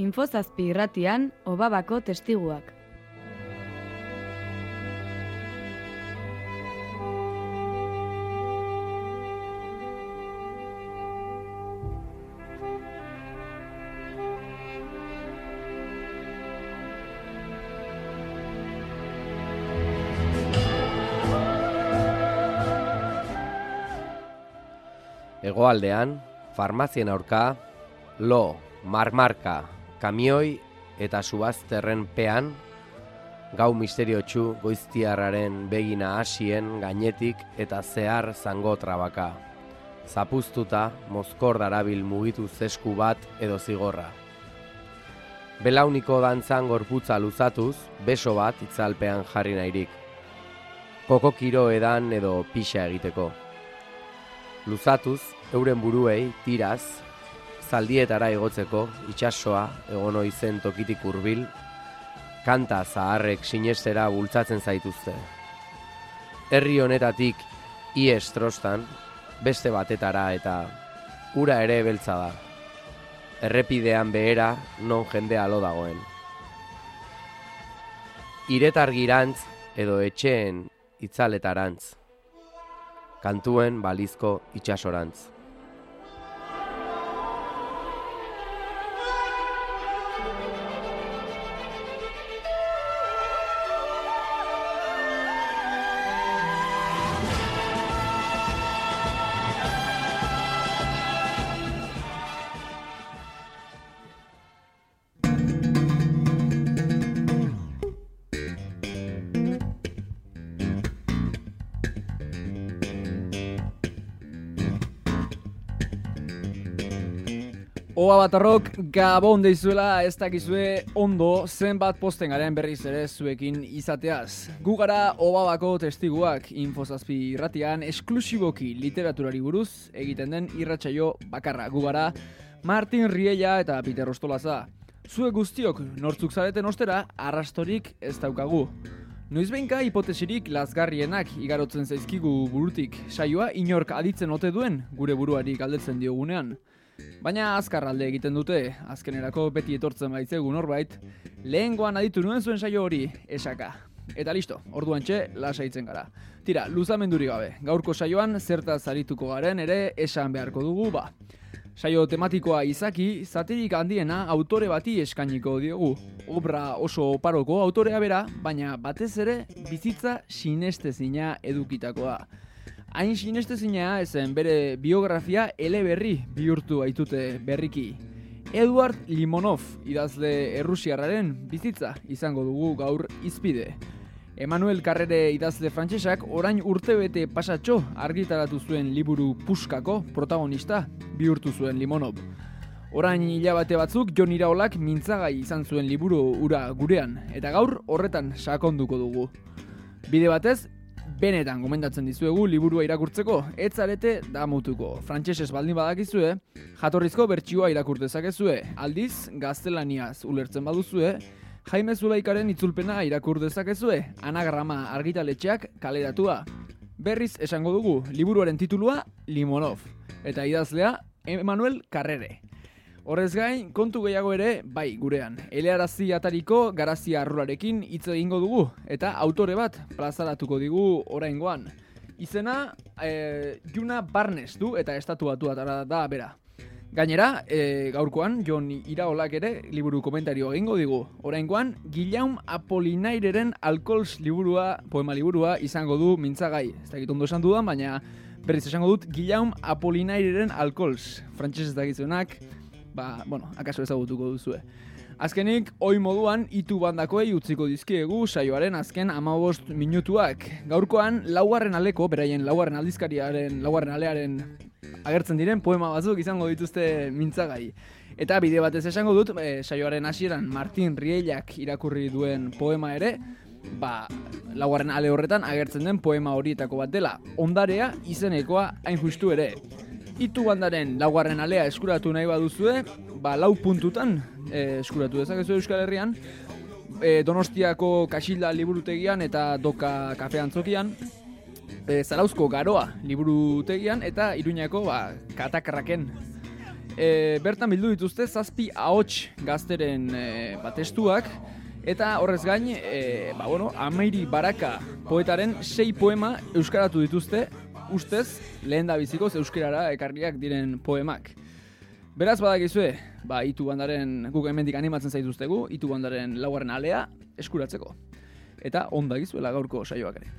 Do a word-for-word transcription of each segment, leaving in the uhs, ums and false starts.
Infozazpi irratian, Obabako testiguak. Hegoaldean, farmazien aurka, lo, marmarka, kamioi eta subazterrenpean, gau misteriotsu goiztiarraren begina hasien gainetik eta zehar zango trabaka. Zapuztuta, mozkor darabil mugitu zesku bat edo zigorra. Belauniko dantzan gorputza luzatuz, beso bat itzalpean jarri nahirik. Kokokiro edan edo pixa egiteko. Luzatuz, euren buruei, tiraz, zaldietara igotzeko, itsasoa egon oizen tokitik hurbil, kanta zaharrek sinestera bultzatzen zaituzte. Herri honetatik ies trostan, beste batetara eta ura ere beltza da. Errepidean behera non jendea lo dagoen. Iretargirantz edo etxeen itzaletarantz. Kantuen balizko itsasorantz. Oba batarrok, gabon deizuela ez dakizue ondo zenbat posten garen berriz ere zuekin izateaz. Gu gara Obabako testiguak Infozazpi irratian esklusiboki literaturari buruz egiten den irratsaio bakarra. Gu gara Martin Riella eta Peter Ostolaza. Zuek guztiok nortzuk zareten ostera arrastorik ez daukagu. Noizbehinka hipotesirik lazgarrienak igarotzen zaizkigu burutik. Saioa inork aditzen ote duen gure buruari galdetzen diogunean. Baina azkar alde egiten dute, azkenerako beti etortzen baitzegu norbait, lehengoan aditu nuen zuen saio hori, esaka. Eta listo, orduan txe, lasaitzen gara. Tira, luzamenduri gabe, gaurko saioan zertaz arituko garen ere esan beharko dugu ba. Saio tematikoa izaki, zatirik handiena autore bati eskainiko diogu. Obra oso oparoko autorea bera, baina batez ere bizitza sinestezina edukitakoa. Hain sinestezina ezen bere biografia eleberri bihurtu baitute berriki. Eduard Limonov, idazle errusiarraren bizitza izango dugu gaur hizpide. Emmanuel Carrere idazle frantsesak orain urtebete pasatxo argitaratu zuen liburu Puskako protagonista bihurtu zuen Limonov. Orain hilabete batzuk Jon Iraolak mintzagai izan zuen liburu ura gurean, eta gaur horretan sakonduko dugu. Bide batez, benetan gomendatzen dizuegu liburua irakurtzeko, ez zarete damutuko. Frantsesez baldin badakizue, jatorrizko bertsioa irakur dezakezue, aldiz gaztelaniaz ulertzen baduzue, Jaime Zulaikaren itzulpena irakur dezakezue, Anagrama argitaletxeak kaleratua. Berriz esango dugu, liburuaren titulua Limonov, eta idazlea Emmanuel Carrere. Horrez gain, kontu gehiago ere, bai, gurean. Elearazi atariko garazia arrularekin hitz egingo dugu, eta autore bat plazaratuko digu oraingoan. Izena, e, Juna Barnes du, eta estatuatu atara da bera. Gainera, e, gaurkoan, Jon Iraolak ere liburu komentario egingo digu. Oraingoan, Guillaume Apollinaireren Alkohols liburua, poema liburua, izango du mintzagai. Ez dakit ondo esan dudan, baina berriz esango dut Guillaume Apollinaireren Alkohols. Frantses ez dakizuenak, ba, bueno, akaso ezagutuko duzue. Azkenik, oi moduan, itu bandakoei utziko dizkiegu saioaren azken hamabost minutuak. Gaurkoan, laugarren aleko, beraien laugarren aldizkariaren, laugarren alearen agertzen diren poema batzuk izango dituzte mintzagai. Eta bide batez esango dut, e, saioaren hasieran Martin Riellak irakurri duen poema ere, ba, laugarren ale horretan agertzen den poema horietako bat dela. Ondarea izenekoa hain justu ere. Itu bandaren laugarren alea eskuratu nahi baduzue, ba, lau puntutan e, eskuratu dezakezu Euskal Herrian, e, Donostiako Kaxilda liburutegian eta Doka kafe antzokian, e, Zarauzko Garoa liburutegian eta Iruñako ba, Katakarraken. e, bertan bildu dituzte zazpi ahots gazteren e, ba, testuak, eta horrez gain, e, ba, bueno, Amairi Baraka poetaren sei poema euskaratu dituzte, ustez, lehen da bizikoz euskarara ekarriak diren poemak. Beraz badakizue, ba, Itu bandaren guk hemendik animatzen zaituztegu, Itu bandaren laugarren alea eskuratzeko. Eta ondagizuela gaurko saioak ere.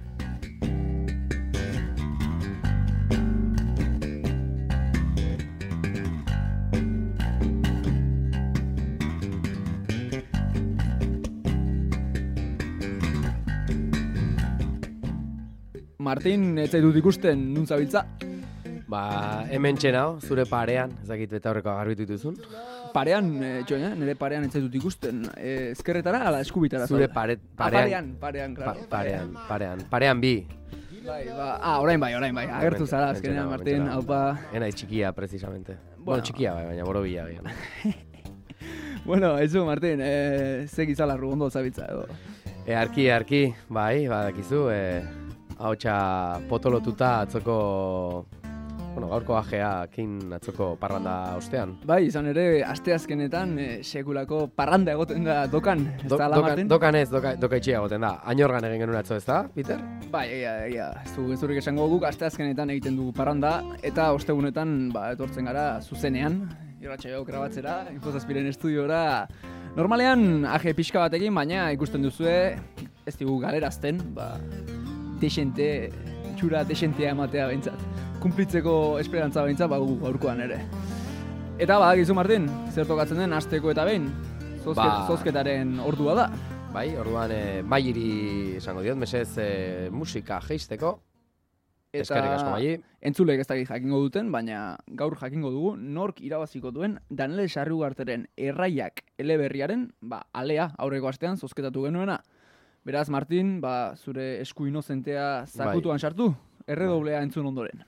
Martin, ez zaitut ikusten, nun zabiltza? Ba, hemen txenao, zure parean, ezakit beta horreko agarbitu dituzun. Parean, e, joan, eh? nire parean ez zaitut ikusten. E, ezkerretara, ala eskubitara? Zure pare, parean. Ah, parean, parean, claro. Pa, parean, parean, parean bi. Bai, ba, ah, orain bai, orain bai. Agertu zara, azkenean, Martin, haupa. Ena txikia, precisamente. Bueno, Bueno txikia bai, baina borobila bai. Bueno, aizu, Martin, e, ze gizala rugondo zabiltza edo. E, arki, arki, bai, badakizu, e, hautsa potolotuta atzoko, bueno, gaurko ajeakin atzoko parranda ostean. Bai, izan ere, asteazkenetan e, sekulako parranda egoten da dokan, ez Do, da, ala, dokan, Martin? dokan ez, doka, doka itxia egoten da. Ainorgan egin genuen atzo ez da, Peter? Bai, egia, egia, ez du gezurik esango guk asteazkenetan egiten dugu parranda, eta ostegunetan, ba, etortzen gara zuzenean, irratsaio grabatzera, Infozazpiren estudiora. Normalean, aje pixka batekin, baina ikusten duzue, ez digu galerazten, ba, desente, txura desentea ematea behintzat. Kumplitzeko esperantza behintzat, ba, gu gaurkoan ere. Eta badakizu, Martin, zer tokatzen den asteko eta behin, Zozket, Ba. zozketaren ordua da. Bai, orduan e, Mairi esango diot, mesez e, musika jeisteko. Eskerrik asko, Mairi. Entzulek ez dakit jakingo duten, baina gaur jakingo dugu nork irabaziko duen Danele Sarriugarteren erraiak eleberriaren, ba, alea aurreko astean zozketatu genuena. Beraz, Martin, ba, zure esku inozentea zakutuan sartu, erredoblea entzun ondoren.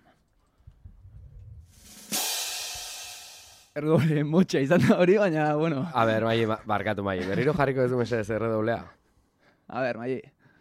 Erredoble motxa izan da hori, baina, bueno. A ber, Mairi, ba- barkatu Mairi. Berriro jarriko ez du mesez erredoblea. A ber, Mai.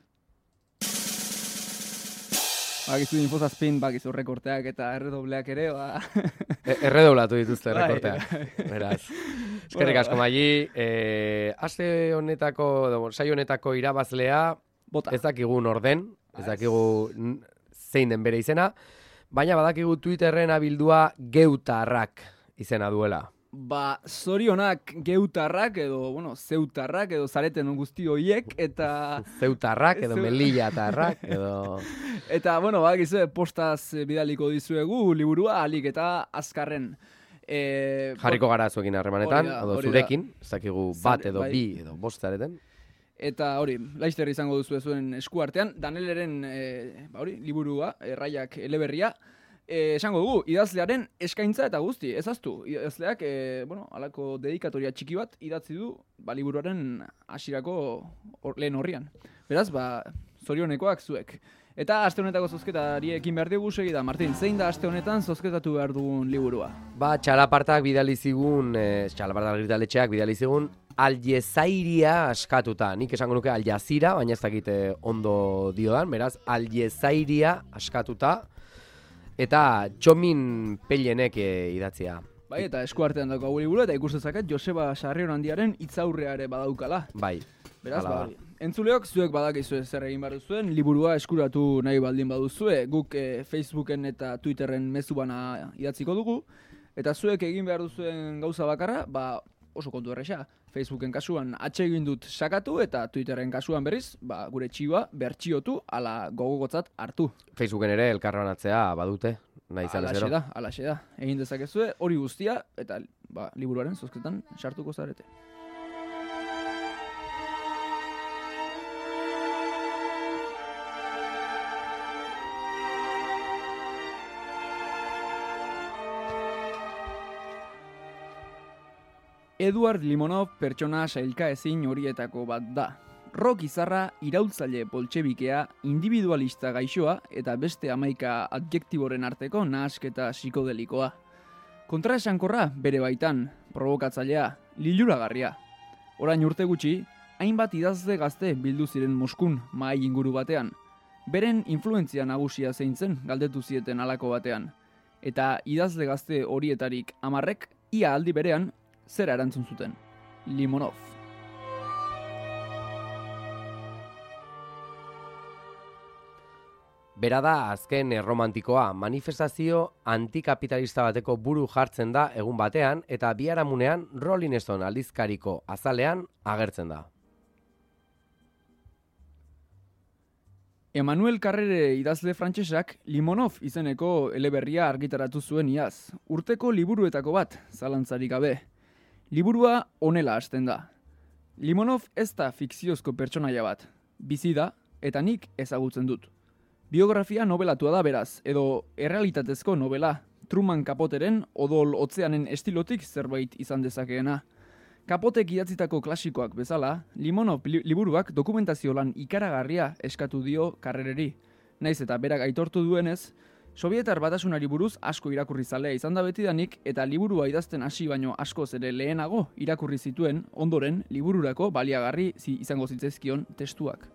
Bakizu Infozazpin, bakizu rekorteak eta erredobleak ere, ba. E, erredoblatu dituzte Bai, rekorteak. bai. Beraz. Eskerrik asko, Mairi. E, aste honetako, edo, saio honetako irabazlea, Bota. ez dakigu norden, ez dakigu n- zein den bere izena, baina badakigu Twitterren abildua Geutarrak izena duela. Ba, zorionak geutarrak edo, bueno, zeutarrak edo zareten guzti horiek, eta... Zeutarrak edo Zeu- Melillatarrak edo... Eta, bueno, badakizue, postaz bidaliko dizuegu liburua alik eta azkarren. E, Jarriko gara zuekin harremanetan, Hori da, edo hori da. zurekin, ez dakigu bat Zare, edo bai. bi edo bost zareten. Eta hori, laizter izango duzu zuen esku artean, Daneleren e, ba, hori, liburua, erraiak eleberria, e, esango dugu, idazlearen eskaintza eta guzti, ezaztu. Idazleak, e, bueno, alako dedikatoria txiki bat idatzi du, ba, liburuaren hasierako or, lehen horrian. Beraz, ba, zorionekoak zuek. Eta aste honetako zozketari ekin behar digu segida, Martin, zein da aste honetan zozketatu behar dugun liburua? Ba, txalapartak bidali zigun, e, txalapartak argitaletxeak bidali zigun, Aljezairia askatuta. Nik esango nuke Aljazira, baina ez dakit eh, ondo diodan, beraz, Aljezairia askatuta. Eta Txomin Pellenek e, idatzia. Bai, eta esku artean dago hau liburu eta ikustezaket Joseba Sarrion handiaren hitzaurrea ere badaukala. Bai. Beraz, hala ba, da. hori. Entzuleok, zuek badakizue zer egin behar duzuen, liburua eskuratu nahi baldin baduzue, guk eh, Facebooken eta Twitterren mezu bana idatziko dugu, eta zuek egin behar duzuen gauza bakarra, ba, oso kontu erresa. Facebooken kasuan atsegin dut sakatu eta Twitterren kasuan berriz, ba, gure txiba bertxiotu ala gogogotzat hartu. Facebooken ere elkarranatzea badute, nahi izan Alaxe ezero. da, alaxe da. Egin dezakezue hori guztia eta ba, liburuaren zozketan sartuko zarete. Eduard Limonov pertsona sailka ezin horietako bat da. Rock izarra, iraultzaile boltxebikea, individualista gaixoa eta beste hamaika adjektiboren arteko nahasketa psikodelikoa. Kontraesankorra bere baitan, provokatzailea, liluragarria. Orain urte gutxi, hainbat idazle gazte bildu ziren Moskun mahai inguru batean. Beren influentzia nagusia zein zen galdetu zieten halako batean. Eta idazle gazte horietarik hamarrek ia aldi berean, zera erantzun zuten. Limonov. Bera da azken erromantikoa, manifestazio antikapitalista bateko buru jartzen da egun batean eta biharamunean Rolling Stone aldizkariko azalean agertzen da. Emmanuel Carrere idazle frantsesak Limonov izeneko eleberria argitaratu zuen iaz. Urteko liburuetako bat, zalantzarik gabe. Liburua honela hasten da. Limonov ez da fikziozko pertsonaia bat. Bizi da eta nik ezagutzen dut. Biografia nobelatua da beraz, edo errealitatezko novela, Truman Capoteren odol otzeanen estilotik zerbait izan dezakeena. Capotek idatzitako klasikoak bezala, Limonov liburuak dokumentazio lan ikaragarria eskatu dio Carrereri. Naiz eta berak aitortu duenez, Sobietar Batasunari buruz asko irakurri zalea izan da betidanik eta liburua idazten hasi baino askoz ere lehenago irakurri zituen ondoren libururako baliagarri izango zitzaizkion testuak.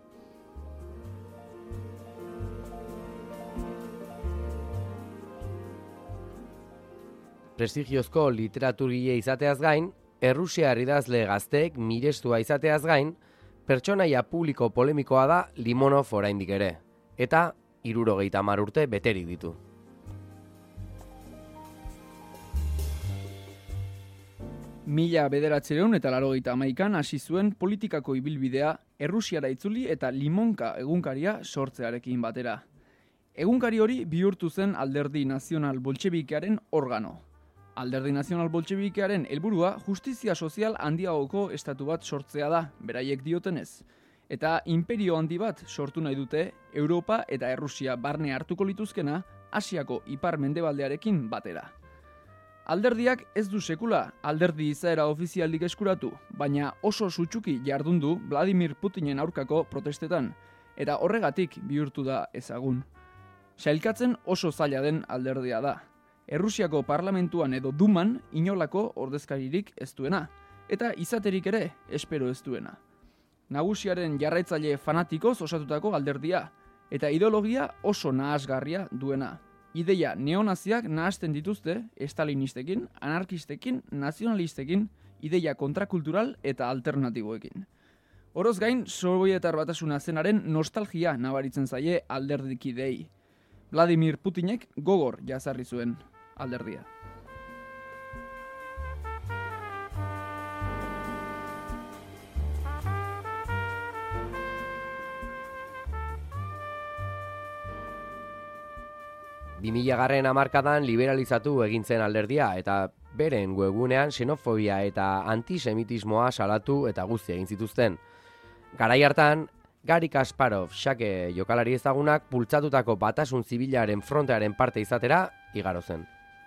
Prestigiozko literaturgile izateaz gain, errusiar idazle gazteek mirestua izateaz gain, pertsonaia publiko polemikoa da Limonov oraindik ere, eta hirurogeita hamar urte beterik ditu. Mila bederatziehun eta laurogeita hamaikan hasi zuen politikako ibilbidea Errusiara itzuli eta Limonka egunkaria sortzearekin batera. Egunkari hori bihurtu zen Alderdi Nazional Boltxebikearen organo. Alderdi Nazional Boltxebikearen helburua justizia sozial handiagoko estatu bat sortzea da, beraiek diotenez. Eta imperio handi bat sortu nahi dute Europa eta Errusia barne hartuko lituzkena Asiako ipar-mendebaldearekin batera. Alderdiak ez du sekula alderdi izaera ofizialik eskuratu, baina oso sutsuki jardun du Vladimir Putinen aurkako protestetan, eta horregatik bihurtu da ezagun. Sailkatzen oso zaila den alderdia da. Errusiako parlamentuan edo Duman inolako ordezkaririk ez duena, eta izaterik ere espero ez duena. Nagusiaren jarraitzaile fanatikoz osatutako alderdia, eta ideologia oso nahasgarria duena. Ideia neonaziak nahasten dituzte estalinistekin, anarkistekin, nazionalistekin, ideia kontrakultural eta alternatiboekin. Oroz gain, Sobietar Batasuna zenaren nostalgia nabaritzen zaie alderdikidei. Vladimir Putinek gogor jazarri zuen alderdia. bi mila garren hamarkadan liberalizatu egin zen alderdia eta beren webgunean xenofobia eta antisemitismoa salatu eta guzti egin zituzten. Garai hartan, Gari Kasparov xake jokalari ezagunak bultzatutako batasun zibilaren frontearen parte izatera igaro zen.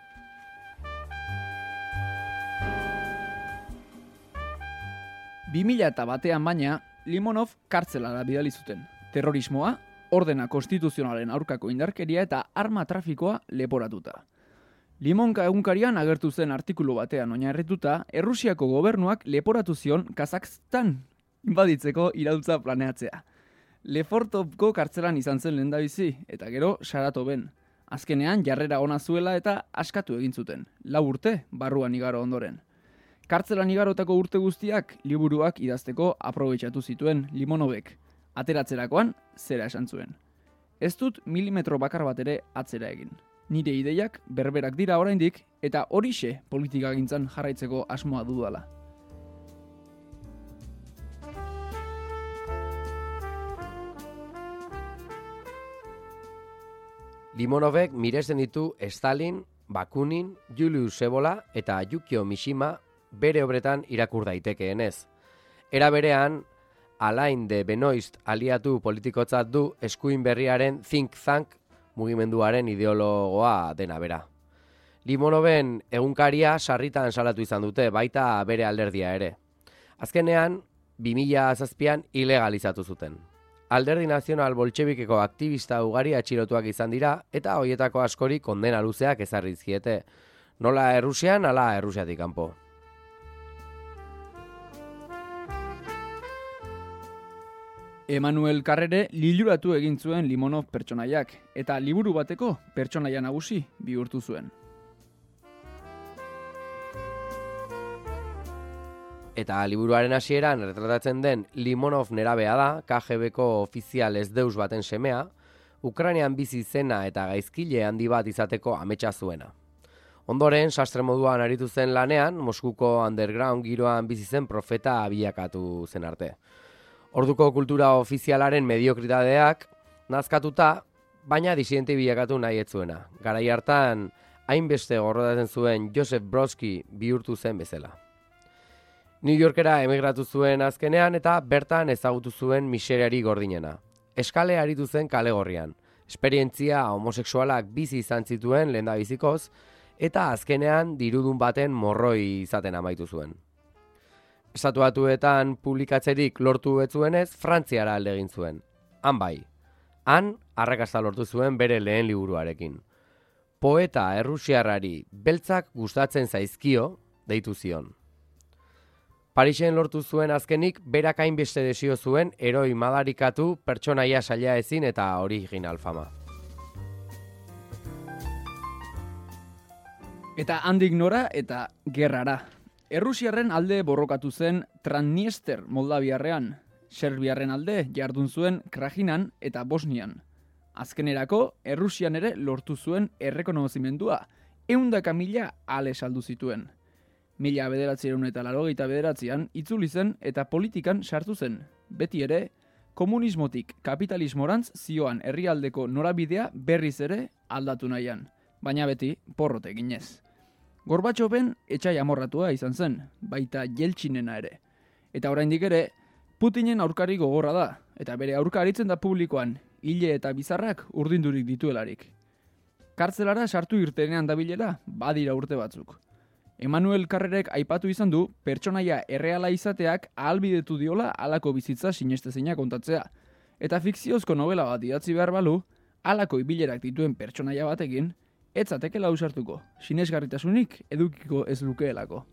bi mila batean baina, Limonov kartzelara bidali zuten. Terrorismoa, ordena konstituzionalen aurkako indarkeria eta arma trafikoa leporatuta. Limonka egunkarian agertu zen artikulu batean oinarrituta, Errusiako gobernuak leporatu zion Kazakhstan inbaditzeko iraultza planeatzea. Lefortovko kartzelan izan zen lehendabizi, eta gero Saratoven. Azkenean jarrera ona zuela eta askatu egin zuten, lau urte barruan igaro ondoren. Kartzelan igarotako urte guztiak liburuak idazteko aprobetxatu zituen Limonovek. Ateratzerakoan, zera esan zuen. Ez dut milimetro bakar bat ere atzera egin. Nire ideiak berberak dira oraindik eta horixe politikagintzan jarraitzeko asmoa dudala. Limonovek miresten ditu Stalin, Bakunin, Julius Sebola eta Yukio Mishima bere obretan irakur daitekeenez. Era berean, Alain de Benoist aliatu politikotzat du eskuin berriaren think tank mugimenduaren ideologoa dena bera. Limonoven egunkaria sarritan salatu izan dute, baita bere alderdia ere. Azkenean, bi mila zazpian ilegalizatu zuten. Alderdi Nazional Boltxebikeko aktivista ugari atxilotuak izan dira eta hoietako askori kondena luzeak ezarri dizkiete. Nola Errusian, ala Errusiatik kanpo. Emmanuel Carrere liluratu egin zuen Limonov pertsonaiak eta liburu bateko pertsonaia nagusi bihurtu zuen. Eta liburuaren hasieran retratatzen den Limonov nerabea da, K G B-ko ofizial ez deus baten semea, Ukrainean bizi zena eta gaizkile handi bat izateko ametsa zuena. Ondoren, sastre moduan aritu zen lanean, Moskuko underground giroan bizi zen profeta bilakatu zen arte. Orduko kultura ofizialaren mediokritateak nazkatuta, baina disidente bilakatu nahi ez zuena. Garai hartan, hainbeste gorrotatzen zuen Joseph Brodsky bihurtu zen bezala. New Yorkera emigratu zuen azkenean eta bertan ezagutu zuen miseriari gordinena. Eskale aritu zen kale gorrian. Esperientzia homosexualak bizi izan zituen lehendabizikoz eta azkenean dirudun baten morroi izaten amaitu zuen. Estatu Batuetan publikatzerik lortu ez zuenez, Frantziara alde egin zuen. Han bai. Han arrakasta lortu zuen bere lehen liburuarekin. Poeta errusiarrari beltzak gustatzen zaizkio deitu zion. Parisen lortu zuen azkenik, berak hainbeste desio zuen eroi madarikatu pertsonaia saila ezin eta original fama. Eta handik nora eta gerrara. Errusiarren alde borrokatu zen Transniester Moldaviarrean, Serbiarren alde jardun zuen Krajinan eta Bosnian. Azkenerako, Errusian ere lortu zuen errekonozimendua, ehundaka mila ale saldu zituen. Mila bederatziehun eta laurogeita bederatzian itzuli zen eta politikan sartu zen. Beti ere, komunismotik kapitalismorantz zioan herrialdeko norabidea berriz ere aldatu nahian, baina beti porrot eginez. Gorbatxoven etxai amorratua izan zen, baita Jeltsinena ere. Eta oraindik ere, Putinen aurkari gogorra da, eta bere aurka aritzen da publikoan, hile eta bizarrak urdindurik dituelarik. Kartzelara sartu irtenean dabilela, badira urte batzuk. Emanuel Carrerek aipatu izan du pertsonaia erreala izateak ahalbidetu diola halako bizitza sinestezina kontatzea. Eta fikziozko novela bat idatzi behar balu, halako ibilerak dituen pertsonaia batekin, ez zatekela ausartuko, sinesgarritasunik edukiko ez lukeelako.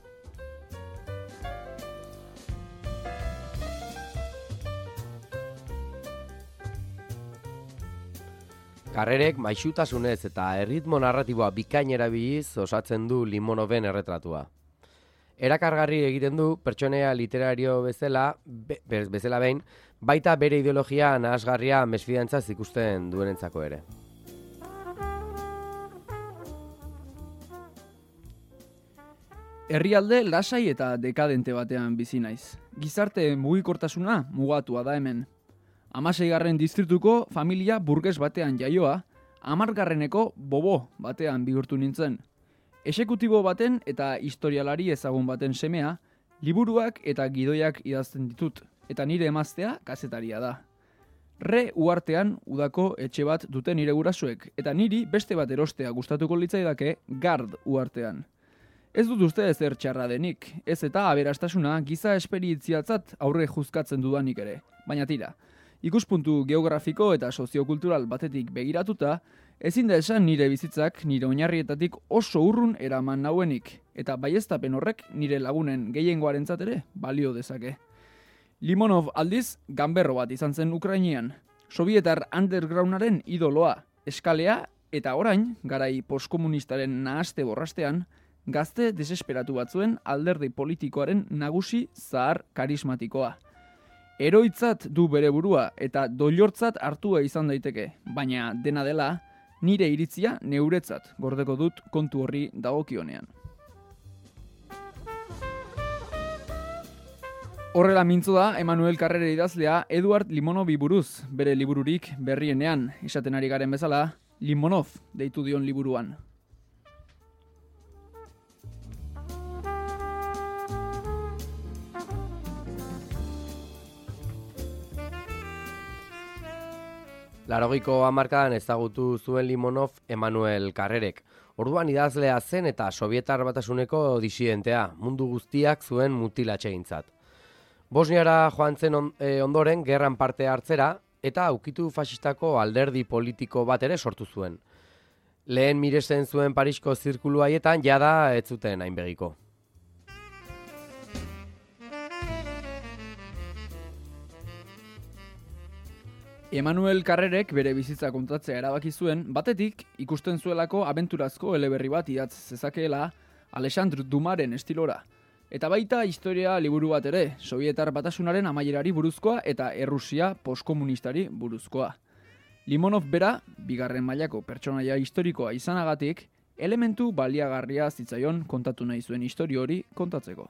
Carrerek maixutasunez eta erritmo narratiboa bikain erabiliz osatzen du Limonoven erretratua. Erakargarri egiten du pertsonaia literario bezala, be, bezala behin, baita bere ideologia nahasgarria mesfidantzaz ikusten duenentzako ere. Herrialde lasai eta dekadente batean bizi naiz. Gizarte mugikortasuna mugatua da hemen. Hamaseigarren distrituko familia burges batean jaioa, hamargarreneko bobo batean bihurtu nintzen. Exekutibo baten eta historialari ezagun baten semea, liburuak eta gidoiak idazten ditut, eta nire emaztea kazetaria da. Re uartean udako etxe bat duten nire gurasoek, eta niri beste bat erostea gustatuko litzaidake Gard uartean. Ez dut uste ezer txarra denik, ez eta aberastasuna giza esperientziatzat aurre juzkatzen dudanik ere, baina tira. Ikuspuntu geografiko eta soziokultural batetik begiratuta, ezin da esan nire bizitzak nire oinarrietatik oso urrun eraman nauenik, eta baieztapen horrek nire lagunen gehiengoarentzat ere balio dezake. Limonov aldiz ganberro bat izan zen Ukrainian, Sovietar undergroundaren idoloa, eskalea eta orain, garai postkomunistaren nahaste borrastean, gazte desesperatu batzuen alderdi politikoaren nagusi zahar karismatikoa. Eroitzat du bere burua eta doilortzat hartua izan daiteke, baina dena dela, nire iritzia neuretzat gordeko dut kontu horri dagokionean. Horrela mintzo da Emanuel Carrere idazlea Eduard Limonovi buruz, bere libururik berrienean, esaten ari garen bezala, Limonov deitu dion liburuan. Laurogiko hamarkadan ezagutu zuen Limonov Emanuel Carrerek. Orduan idazlea zen eta Sobietar Batasuneko disidentea, mundu guztiak zuen mutilatxegintzat. Bosniara joan zen ondoren gerran parte hartzera eta ukitu fasistako alderdi politiko bat ere sortu zuen. Lehen miresten zuen Parisko zirkulu haietan jada ez zuten hainbegiko. Emanuel Carrerek bere bizitza kontatzea erabaki zuen, batetik ikusten zuelako abenturazko eleberri bat idatz zezakeela Alexandre Dumaren estilora. Eta baita historia liburu bat ere, Sovietar Batasunaren amaierari buruzkoa eta Errusia postkomunistari buruzkoa. Limonov bera, bigarren mailako pertsonaia historikoa izanagatik, elementu baliagarria zitzaion kontatu nahi zuen istorio hori kontatzeko.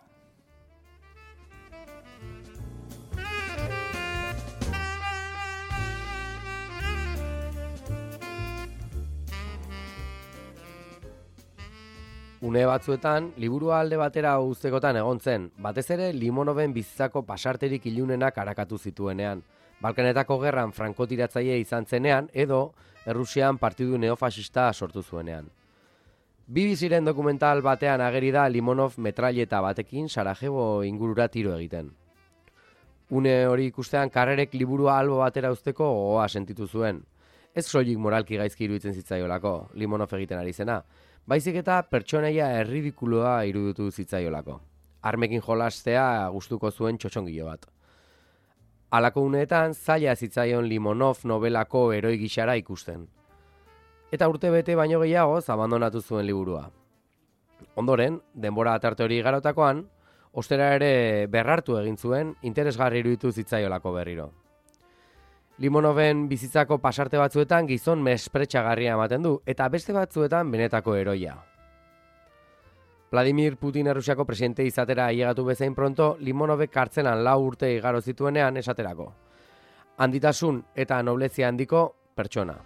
Une batzuetan, liburua alde batera uztekotan egon zen, batez ere Limonoven bizitzako pasarterik ilunenak arakatu zituenean, Balkanetako gerran frankotiratzaile izan zenean, edo Errusian partidu neofasista sortu zuenean. B B C-ren dokumental batean ageri da Limonov metraileta batekin Sarajevo ingurura tiro egiten. Une hori ikustean Karrerek liburua albo batera uzteko gogoa sentitu zuen. Ez soilik moralki gaizki iruditzen zitzaiolako, Limonov egiten ari zena, baizik eta pertsonaia erridikuloa iruditu zitzaiolako. Armekin jolastea gustuko zuen txotxongilo bat. Halako uneetan zaila zitzaion Limonov novelako heroi gixara ikusten. Eta urte bete baino gehiagoz abandonatu zuen liburua. Ondoren, denbora tarte hori igarotakoan, ostera ere berrartu egin zuen interesgarri iruditu zitzaiolako berriro. Limonoven bizitzako pasarte batzuetan gizon mespretxagarria ematen du, eta beste batzuetan benetako heroia. Vladimir Putin Errusiako presidente izatera ailegatu bezain pronto, Limonovek kartzelan lau urte igaro zituenean esaterako. Handitasun eta noblezia handiko pertsona.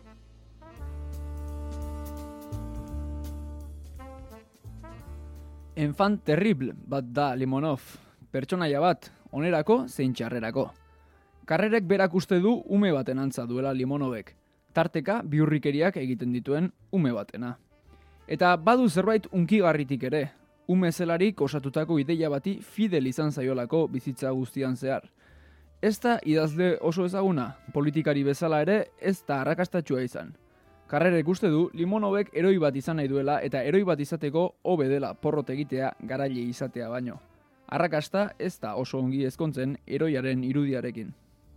Enfant terrible bat da Limonov, pertsonaia bat, onerako zein txarrerako. Karrerek berak uste du ume baten antza duela Limonovek, tarteka bihurrikeriak egiten dituen ume batena. Eta badu zerbait unkigarritik ere, ume zelarik osatutako ideia bati fidel izan zaiolako bizitza guztian zehar. Ez da idazle oso ezaguna, politikari bezala ere ez da arrakastatsua izan. Karrerek uste du Limonovek heroi bat izan nahi duela eta heroi bat izateko hobe dela porrot egitea garaile izatea baino. Arrakasta ez da oso ongi ezkontzen heroiaren irudiarekin.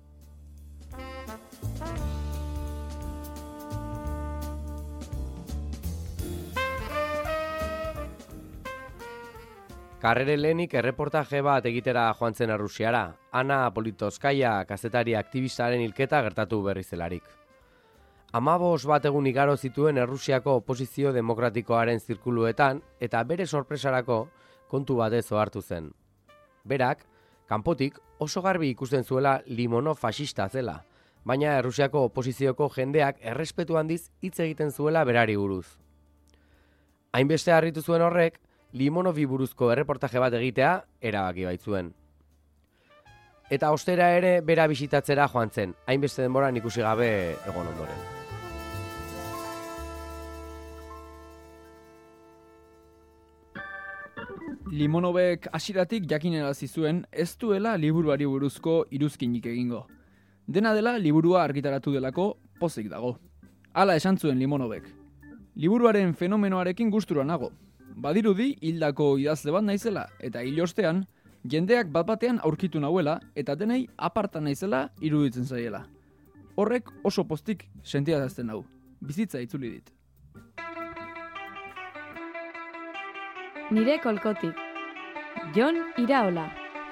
Karrere lehenik erreportaje bat egitera joan zen Errusiara, Ana Politkovskaia kazetari aktivistaren hilketa gertatu berri zelarik. Hamabos bat egun igaro zituen Errusiako oposizio demokratikoaren zirkuluetan eta bere sorpresarako kontu batez ohartu zen. Berak, kanpotik oso garbi ikusten zuela Limonov fascista zela, baina Errusiako oposizioko jendeak errespetu handiz hitz egiten zuela berari buruz. Hainbeste harritu zuen horrek, Limonovi buruzko erreportaje bat egitea erabaki baitzuen. Eta ostera ere bera bisitatzera joan zen, hainbeste denboran ikusi gabe egon ondoren. Limonovek hasieratik jakinarazi zuen ez duela liburuari buruzko iruzkinik egingo. Dena dela liburua argitaratu delako pozik dago. Hala esan zuen Limonovek. Liburuaren fenomenoarekin gustura nago. Badirudi hildako idazle bat naizela eta hil ostean, jendeak bat batean aurkitu nauela eta denei aparta naizela iruditzen zaiela. Horrek oso postik sentiarazten nau. Bizitza itzuli dit. Nire kolkotik. Jon Iraola.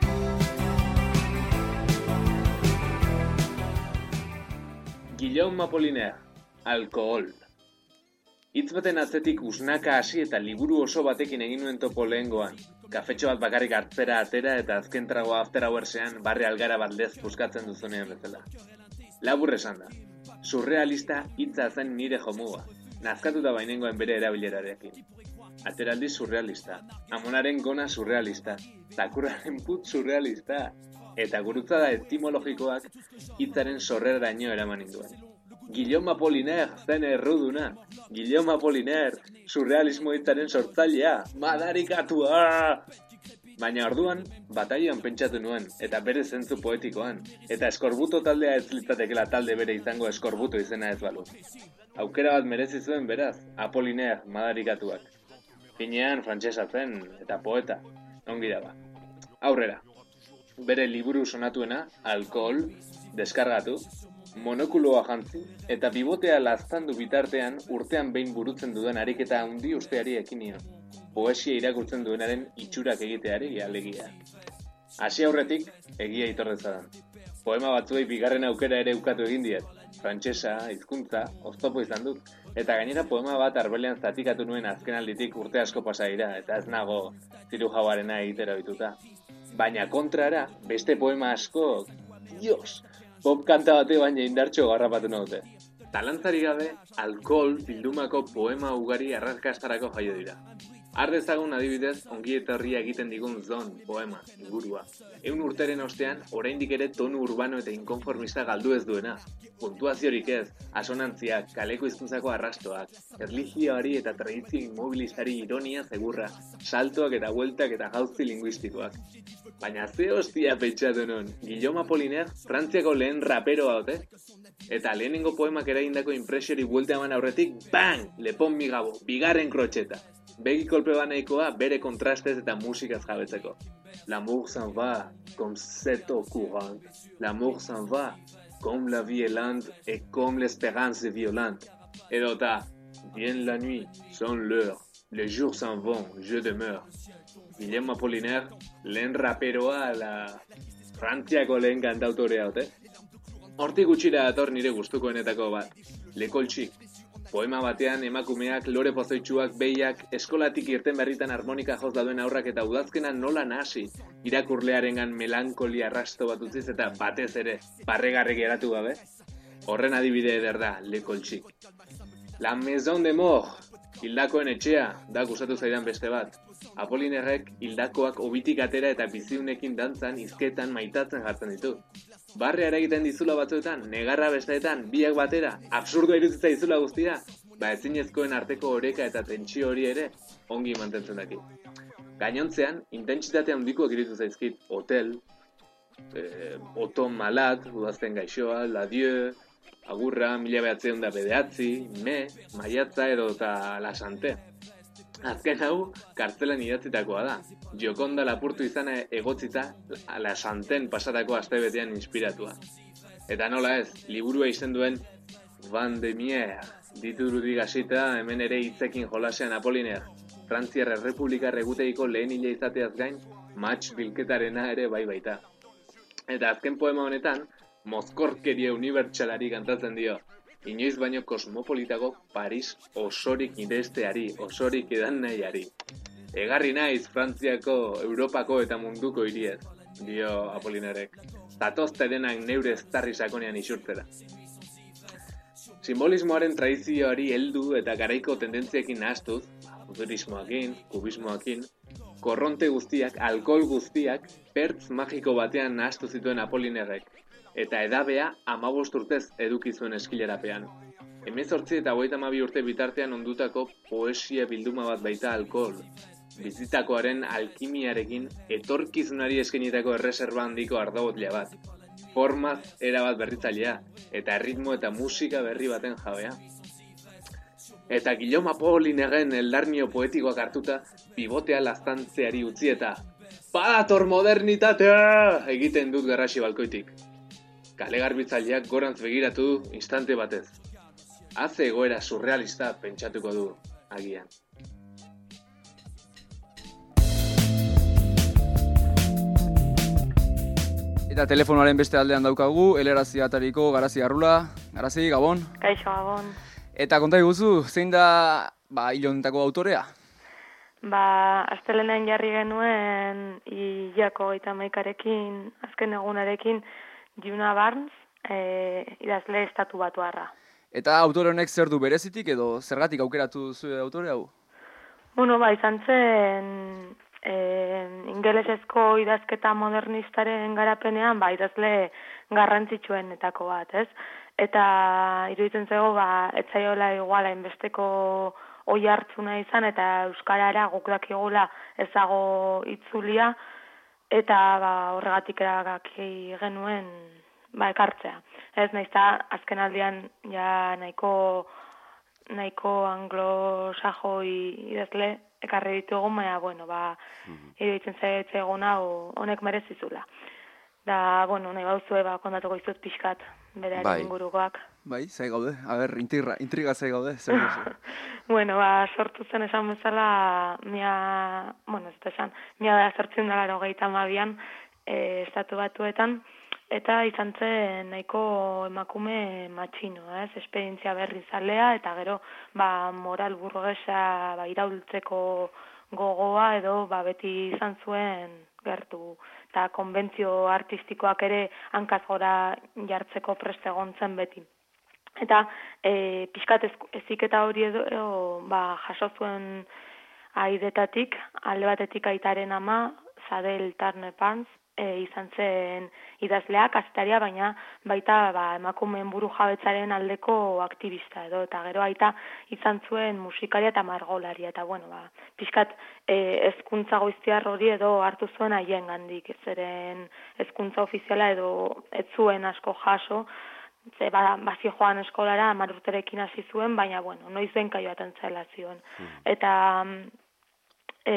Guillaume Apollinaire, alkohol. Hitz baten atzetik usnaka hasi eta liburu oso batekin egin nuen topo lehengoan. Kafetxo bat bakarrik hartzera atera eta azken tragoa after hoursean barre algara bat lez puskatzen duzunean bezala. Labur esan da. Surrealista hitza zen nire jomuga. Nazkatuta bainengoen bere erabilerarekin. Ateraldi surrealista. Amonaren gona surrealista. Takurraren put surrealista. Eta gurutzada etimologikoak hitzaren sorreraino eraman induen. Guillaume Apollinaire zen erruduna. Guillaume Apollinaire, surrealismo hitzaren sortzailea. Madarikatua! Baina orduan, batailan pentsatu nuen, eta bere zentzu poetikoan. Eta eskorbuto taldea ez litzatekela talde bere izango eskorbuto izena ez balu. Aukera bat merezi zuen beraz, Apollinaire madarikatuak. Finean frantsesa zen eta poeta, ongi daba. Aurrera, bere liburu sonatuena, alkohol, deskargatu, monokuloa jantzi, eta bibotea laztandu bitartean urtean behin burutzen dudan ariketa handi usteari ekinio. poesia irakurtzen duenaren itxurak egiteari alegia. Hasi aurretik, egia itorrezadan. Poema batzuei bigarren aukera ere ukatu egin diet. Frantsesa, hizkuntza, oztopo izan dut. Eta gainera poema bat arbelean zatikatu nuen azkenalditik urte asko pasa dira, eta ez nago ziru jauarena egitera ohituta. Baina kontrara, beste poema asko, Dios, pop kanta bate baina indartxo garrapatu naute. Talantzari gabe, alkohol bildumako poema ugari arrakastarako jaio dira. Har dezagun adibidez, ongi etorria egiten digun zon poema, ingurua. Ehun urteren ostean, oraindik ere tonu urbano eta inkonformista galdu ez duena. Puntuaziorik ez, asonantziak, kaleko hizkuntzako arrastoak, erlijioari eta tradizio inmobilistari ironia segurra, saltoak eta bueltak eta jauzi linguistikoak. Baina ze hostia pentsatu non, Guillaume Apollinaire Frantziako lehen raperoa ote? Eta lehenengo poemak eragindako impresiori buelta eman aurretik, bang! Lepon migabo, bigarren krotxeta. Begi kolpe banaikoa bere kontrastez eta musikaz jabetzeko. L'amour s'en va, comme c'est au courant. L'amour s'en va, comme la vie est lente et comme l'espérance est violente. Edota, vient la nuit, sonne l'heure. Les jours s'en vont, je demeure. Guillaume Apollinaire, lehen raperoa, la Frantziako lehen kantautorea, ote? Hortik gutxira dator nire gustukoenetako bat, Lekoltxik. Poema batean emakumeak, lore pozoitsuak, behiak, eskolatik irten berritan harmonika joz dauen aurrak eta udazkenan nola nahasi, irakurlearengan melankolia arrasto bat utziz eta batez ere, barregarrik geratu gabe. Horren adibide eder da, Lekoltxik. La Maison de Mort, hildakoen etxea, da gustatu zaidan beste bat. Apolinerrek hildakoak obitik atera eta biziunekin dantzan, izketan, maitatzen jartzen ditu. Barreara egiten dizula batzuetan, negarra besteetan, biak batera, absurdoa iruzitza dizula guztia, ba ezinezkoen arteko oreka eta tentsio hori ere ongi mantentzen daki. Gainontzean, intentsitate handikoak iruditu zaizkit, hotel, eh, oton malat, udazten gaixoa, ladieu, agurra, mila behatzeun da bedeatzi, me, maiatza edo eta lasante. Azken hau, kartzelan idatzitakoa da. Jokonda lapurtu izana egotzita lasanten pasatako astebetean inspiratua. Eta nola ez, liburua izenduen Van de Mier, diturudik hasita hemen ere hitzekin jolasean Apollinaire, Frantziar Errepublikar egutegiko lehen hila izateaz gain, match bilketarena ere bai baita. Eta azken poema honetan, mozkorkeria unibertsalari kantatzen dio. Inoiz baino kosmopolitago Paris osorik idesteari, osorik edan nahiari. Egarri naiz Frantziako, Europako eta munduko hiriez, dio Apolinarek. Zatozte denak neure eztarri sakonean isurtzera. Simbolismoaren tradizioari heldu eta garaiko tendentziekin nahastuz, futurismoakin, kubismoakin, korronte guztiak, alkohol guztiak, pertz magiko batean nahastu zituen Apolinarek. Eta edabea hamabost urtez eduki zuen eskilerapean. Hemezortzi eta hogeita hamabi urte bitartean ondutako poesia bilduma bat baita alkohol. Bizitakoaren alkimiarekin etorkizunari eskainitako erreserba handiko ardagotila bat. Formaz erabat berritzailea eta erritmo eta musika berri baten jabea. Eta Guillaume Apollinaireren eldarnio poetikoak hartuta pivotea laztantzeari utzi eta badator modernitatea egiten dut garrasi balkoitik. Kale garbitzaileak gorantz begiratu du instante batez. Haze egoera surrealista pentsatuko du, agian. Eta telefonoaren beste aldean daukagu, Elerazi atariko Garazi Arrula. Garazi, Gabon. Kaixo, Gabon. Eta konta iguzu, zein da ba, hilontako autorea? Ba, astelenean jarri genuen hilako eta maikarekin, azken egunarekin, Juna Barnes, e, idazle estatu batuarra. Eta autore honek zer du berezitik edo zergatik aukeratu zuen autore hau? Bueno, ba, izan zen e, ingelesezko idazketa modernistaren garapenean, ba, idazle garrantzitsuenetako bat, ez? Eta iruditzen zego, ba, etzaiola iguala inbesteko oi hartzuna izan, eta euskarara guk dakigula ezago itzulia, eta ba, horregatik erabaki genuen ba, ekartzea. Ez naizta azken aldian ja nahiko nahiko anglosajoi idazle ekarri ditugu, baina bueno, ba iruditzen zaitzen hau honek merezizula. Da, bueno, nahi bauzue, ba, kontatuko izut pixkat, berearen Bai. ingurukoak. Bai, zai gaude. A ber, intriga, intriga zai gaude, zer duzu? Bueno, ba, sortu zen esan bezala, mia, bueno, ez da esan, mia da sortzen da laro gehieta mabian, e, estatu batuetan, eta izan zen nahiko emakume matxino, ez? Esperientzia berri zalea, eta gero, ba, moral burgesa, ba, iraultzeko gogoa, edo, ba, beti izan zuen gertu, eta konbentzio artistikoak ere hankaz gora jartzeko prest egon zen beti. Eta e, pixkat eziketa hori edo, edo ba, jaso zuen aidetatik, alde batetik aitaren ama, Zadel Turner Barnes, e, izan zen idazleak, aztaria, baina baita ba, emakumeen buru jabetzaren aldeko aktivista edo, eta gero aita izan zuen musikaria eta margolaria, eta bueno, ba, pixkat e, hezkuntza goiztiar hori edo hartu zuen haien gandik, zeren hezkuntza ofiziala edo ez zuen asko jaso, ze ba, bazi joan eskolara hamar urterekin hasi zuen, baina bueno, noiz benka joaten zela zion. Eta e,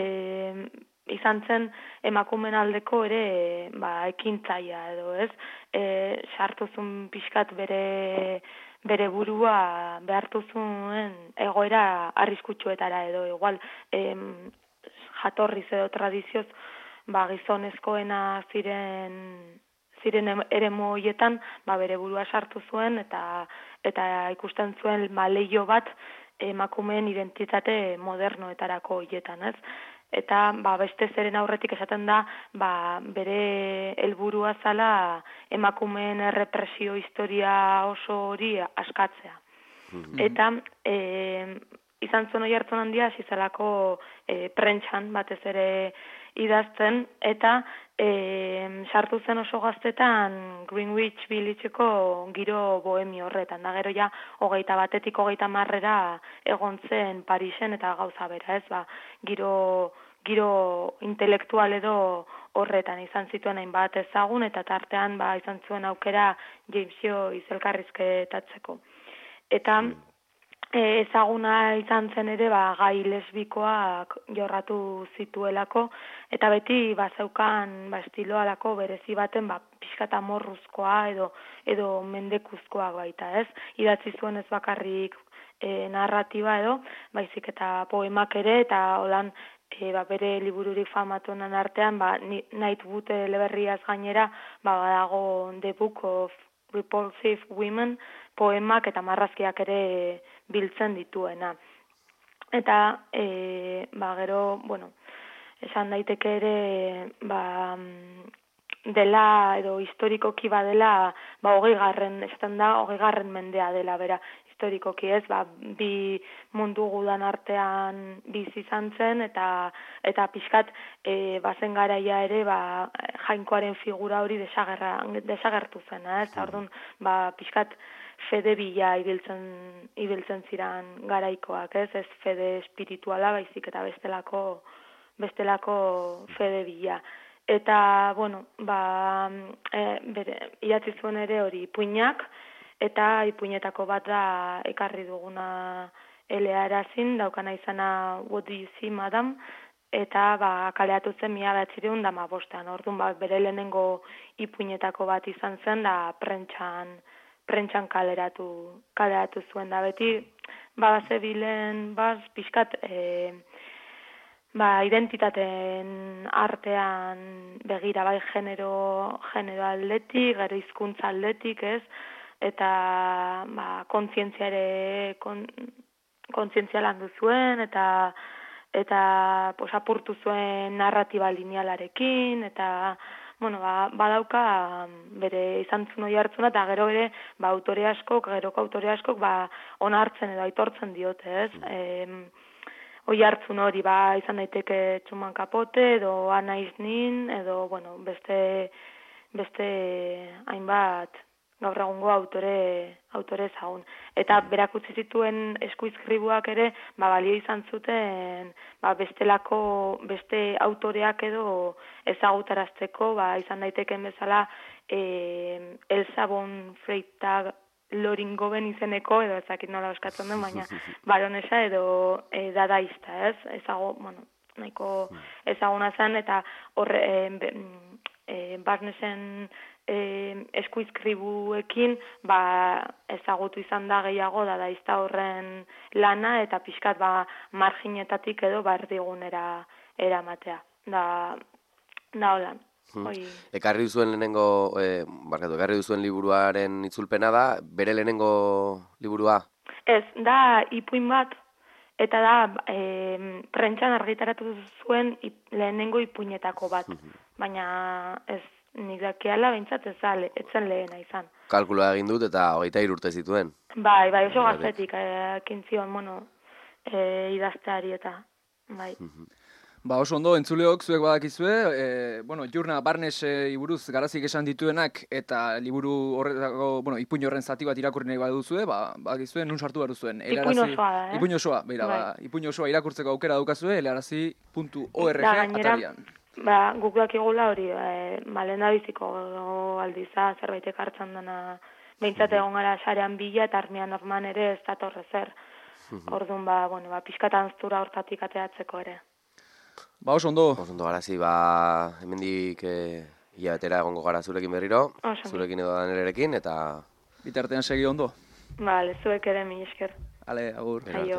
izan zen emakumen aldeko ere ba, ekintzaia edo, ez? E, sartu zuen pixkat bere bere burua behartu zuen egoera arriskutsuetara edo, igual em, jatorriz edo tradizioz ba, gizonezkoena ziren ziren eremu horietan, ba, bere burua sartu zuen eta eta ikusten zuen maleio bat emakumeen identitate modernoetarako horietan, ez? Eta ba, beste zeren aurretik esaten da ba, bere helburua zala emakumeen errepresio historia oso hori askatzea. Mm-hmm. Eta e, izan zuen hori hartzen handia, zizalako e, prentxan batez ere idazten, eta e, sartu zen oso gaztetan Greenwich Villageko giro bohemio horretan, da gero ja hogeita batetik hogeita marrera egon zen Parisen eta gauza bera, ez, ba, giro, giro intelektual edo horretan izan zituen hainbat ezagun, eta tartean ba, izan zuen aukera James Joyce elkarrizketatzeko. Eta E, ezaguna izan zen ere ba, gai lesbikoak jorratu zituelako, eta beti ba, zeukan ba, estiloalako berezi baten ba, pixkata morruzkoa edo, edo mendekuzkoak baita, ez? Idatzi zuen ez bakarrik e, narratiba edo, baizik eta poemak ere, eta holan e, ba, bere libururik famatuenen artean, ba, Nightwood eleberriaz gainera, ba, badago The Book of Repulsive Women, poemak eta marrazkiak ere biltzen dituena. Eta, e, ba, gero, bueno, esan daiteke ere, ba, dela, edo historikoki badela, ba, hogei garren, esaten da, hogei garren mendea dela, bera, historikoki ez, ba, bi mundu gudan artean bizi izan zen, eta, eta pixkat, e, bazen garaia ere, ba, jainkoaren figura hori desagertu zen, ez, eta orduan, ba, pixkat, fede bila ibiltzen, ibiltzen ziran garaikoak, ez, ez fede espirituala, baizik eta bestelako, bestelako fede bila. Eta, bueno, ba, e, bere, idatzi zuen ere hori ipuinak, eta ipuinetako bat da ekarri duguna elearazin, daukana izana What do you see, madam? Eta ba, kaleatu zen mila behatzireun dama bostean. Orduan, ba, bere lehenengo ipuinetako bat izan zen, da prentxan, prentxan kaleratu, kaleratu zuen da. Beti, ba, zebilen, ba, pixkat, e, ba, identitateen artean begira, bai, genero, genero aldetik, gero hizkuntza aldetik, ez? Eta ba, kontzientziare kon, kontzientzia landu zuen, eta eta pos, apurtu zuen narratiba linealarekin, eta bueno, ba, badauka bere izan zuen hori hartzuna, eta gero ere ba, autore askok, geroko autore askok ba, onartzen edo aitortzen diote, ez? E, hori hartzun hori ba, izan daiteke Truman Capote, edo Anais Nin, edo bueno, beste, beste hainbat gaur egungo autore, autore ezagun. Eta berak utzi zituen eskuizkribuak ere, ba, balio izan zuten, ba, bestelako, beste autoreak edo ezagutarazteko, ba, izan daiteken bezala, e, Elsa von Freytag Loringoben izeneko, edo ezakit nola eskatzen den, baina baronesa edo e, dadaista, ez? Ezago, bueno, nahiko ezaguna zen, eta horre, e, e, Barnesen e, eskuizkribuekin ba, ezagutu izan da gehiago da daizta horren lana eta pixkat ba, marginetatik edo bardigunera eramatea. Da, da holan. Hmm. Oi. Ekarri duzuen lehenengo, eh, barkatu, ekarri duzuen liburuaren itzulpena da, bere lehenengo liburua? Ez, da ipuin bat, eta da e, prentxan argitaratu zuen ip, lehenengo ipuinetako bat. Baina ez nik dakiala behintzat ez da, etzen lehena izan. Kalkuloa egin dut eta hogeita hiru urte zituen. Bai, bai, oso gaztetik, ekin zion, bueno, e, idazteari eta, bai. Ba, oso ondo, entzuleok, zuek badakizue, e, bueno, Jurna Barnesei buruz garazik esan dituenak, eta liburu horretako, bueno, ipuin horren zati bat irakurri nahi baduzue, ba, badakizue, nun sartu behar duzuen. Ipuin osoa da, eh? Ipuin osoa, beira, bai. ba, ipuin osoa irakurtzeko aukera daukazue, helarazi puntu org atarian. Ba, guk dakigula hori, e, malenda biziko aldiza, zerbaitek hartzen dena, behintzat egon gara sarean bila, eta armia norman ere ez datorre zer. Orduan, ba, bueno, ba, pixkatan zura hortatik ateatzeko ere. Ba, oso ondo. Oso ondo garazi, ba, hemendik eh, hilabetera egongo gara zurekin berriro, Oso. zurekin edo danerekin, eta... Bitartean segi ondo. Bale, zuek ere mi esker. Ale, agur. Aio.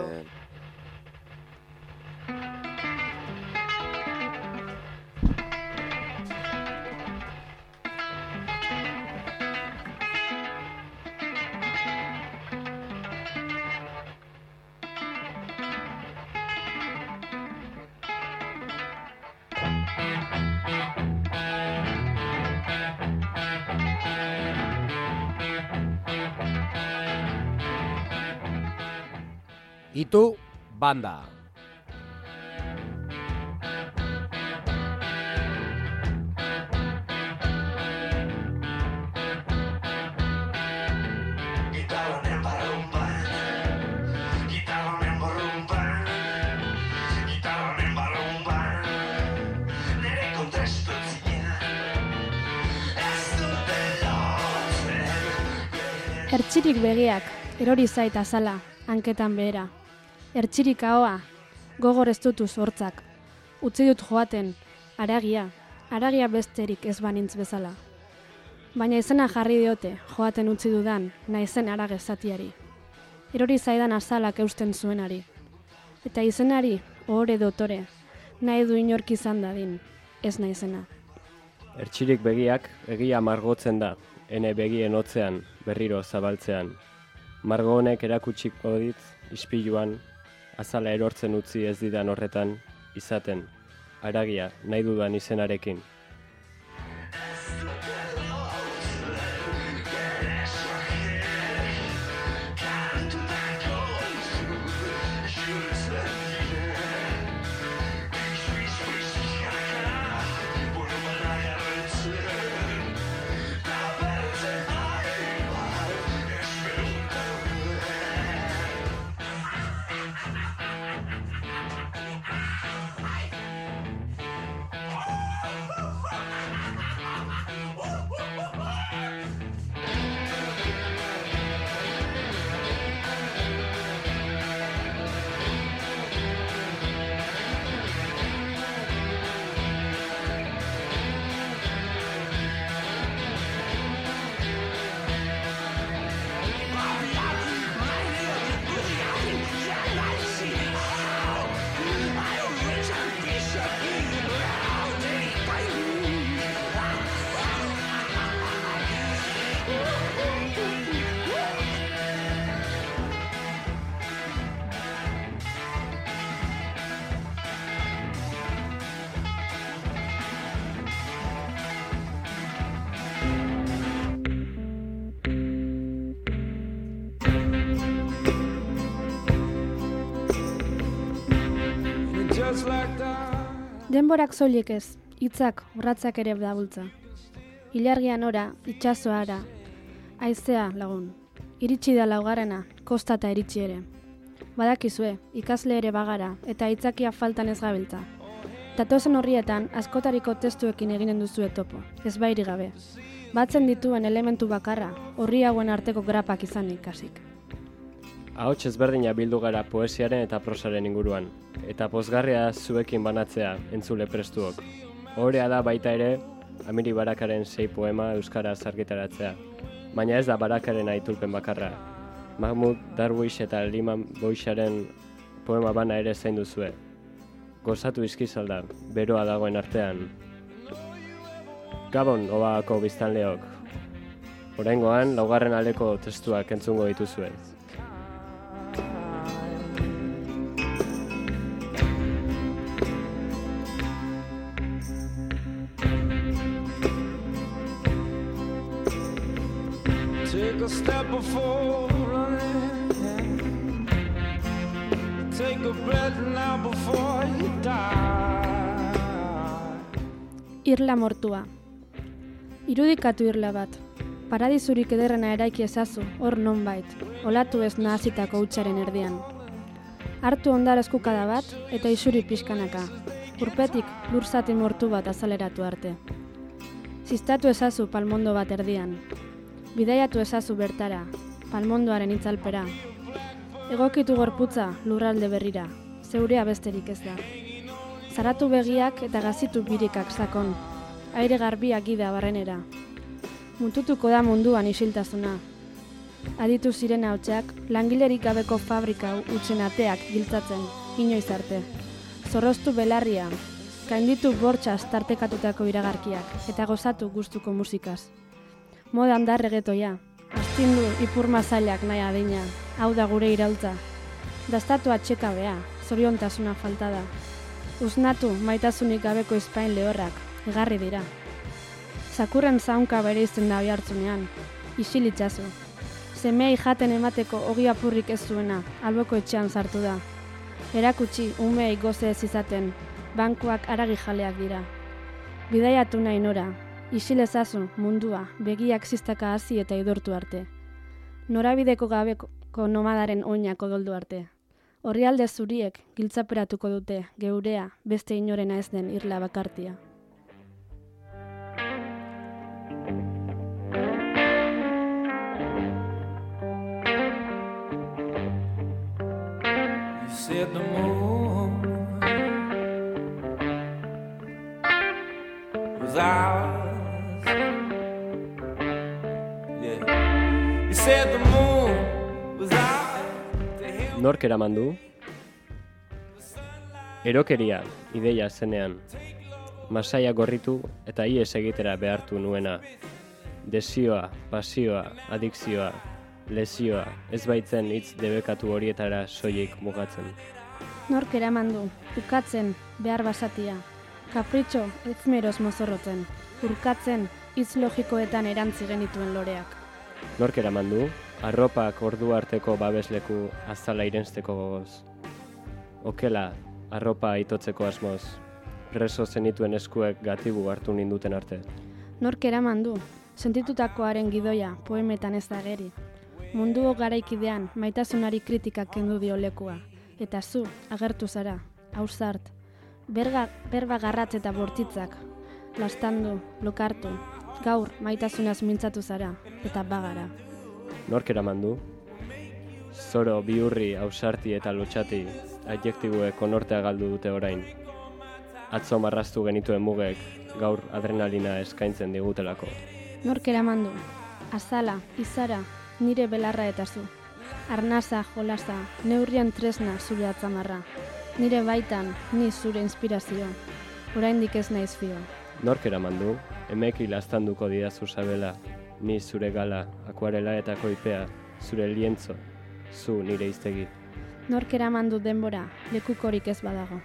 Itu banda. Ertxirik begiak, erori zait azala, hanketan behera. Ertxirik ahoa, gogor ez dutuz hortzak. Utzi dut joaten, aragia, aragia besterik ez banintz bezala. Baina izena jarri diote, joaten utzi dudan, naizen arage zatiari. Erori zaidan azalak eusten zuenari. Eta izenari, ohore dotore, nahi du inork izan dadin, ez naizena. Ertxirik begiak egia margotzen da, ene begien hotzean, berriro zabaltzean. Margo honek erakutsiko dit, ispiluan, azala erortzen utzi ez didan horretan, izaten, aragia nahi dudan izenarekin. Denborak soilik ez, hitzak, urratzak ere dabultza. Ilargian ora, itsasoa ara, haizea lagun. Iritsi da laugarrena, kosta eta iritsi ere. Badakizue, ikasle ere bagara, eta hitzakia faltan ez gabiltza. Datozen horrietan, askotariko testuekin eginen duzue topo, ez bairi gabe. Batzen dituen elementu bakarra, horri hauen arteko grapak izan ikasik. Ahots ezberdina bildu gara poesiaren eta prosaren inguruan, eta pozgarria zuekin banatzea entzule prestuok. Horea da baita ere, Amiri Barakaren sei poema euskaraz argitaratzea, baina ez da Barakaren aitulpen bakarra. Mahmud Darwish eta Liman Boixaren poema bana ere zein duzue. Gozatu izkizalda, beroa dagoen artean. Gabon, Obako biztanleok. Oraingoan, laugarren aleko testuak entzungo dituzue. Take a step before running. Take a breath now before you die. Irla mortua. Irudikatu irla bat. Paradizurik ederrena eraiki ezazu, hor nonbait, olatu ez nahazitako hutsaren erdian. Hartu ondar eskukada bat eta isuri pixkanaka. Urpetik lur zati mortu bat azaleratu arte. Ziztatu ezazu palmondo bat erdian. Bidaiatu ezazu bertara, palmondoaren itzalpera. Egokitu gorputza lurralde berrira, zeurea besterik ez da. Zaratu begiak eta gazitu birikak sakon, aire garbiak gida barrenera. Mututuko da munduan isiltasuna. Aditu ziren hautsak, langilerik gabeko fabrika utxen ateak giltzatzen, inoiz arte. Zorroztu belarria, gainditu bortxaz tartekatutako iragarkiak, eta gozatu gustuko musikaz. Modan da regetoia, astindu ipurma zailak nahi adina, hau da gure iraultza. Dastatu atxeka bea, zoriontasuna falta da. Uznatu maitasunik gabeko izpain lehorrak, egarri dira. Zakurren zaunka bere izten da bihartzunean, isil itxazu. Semei jaten emateko ogi apurrik ez zuena, alboko etxean sartu da. Erakutsi umeei goze ez izaten, bankuak aragi jaleak dira. Bidaiatu nahi nora, isil ezazu mundua, begiak ziztaka hasi eta idortu arte. Norabideko gabeko nomadaren oinako doldu arte. Orrialde zuriek giltzaperatuko dute, geurea, beste inorena ez den irla bakartia. Said the moon was ours. Yeah. You said the moon was ours. Nork eraman du? Erokeria, ideia zenean. Masaia gorritu eta ies egitera behartu nuena. Desioa, pasioa, adikzioa, lesioa, ez baitzen hitz debekatu horietara soilik mugatzen. Nork eraman du, ukatzen, behar basatia. Kapritxo, ezmeroz mozorrotzen. Urkatzen, hitz logikoetan erantzi genituen loreak. Nork eraman du, arropak ordu arteko babesleku azala irensteko gogoz. Okela, arropa itotzeko asmoz. Preso zenituen eskuek gatibu hartu ninduten arte. Nork eraman du, sentitutakoaren gidoia, poemetan ez da geri. Munduo garaikidean maitasunari kritikak kendu dio lekua. Eta zu, agertu zara, hausart, berga, berba garratz eta bortitzak, lastandu, lokartu, gaur maitasunaz mintzatu zara, eta bagara. Nork eraman du? Zoro, bihurri, ausarti eta lotxati, adjektibuek onortea galdu dute orain. Atzo marraztu genituen mugek, gaur adrenalina eskaintzen digutelako. Nork eraman du? Azala, izara, nire belarra eta zu. Arnasa, jolasa, neurrian tresna zure atzamarra. Nire baitan, ni zure inspirazio. Oraindik ez naiz fio. Nork eraman du? Emeki lastanduko didazu sabela, ni zure gala, akuarela eta koipea, zure lientzo, zu nire iztegi. Nork eraman du denbora, lekukorik ez badago.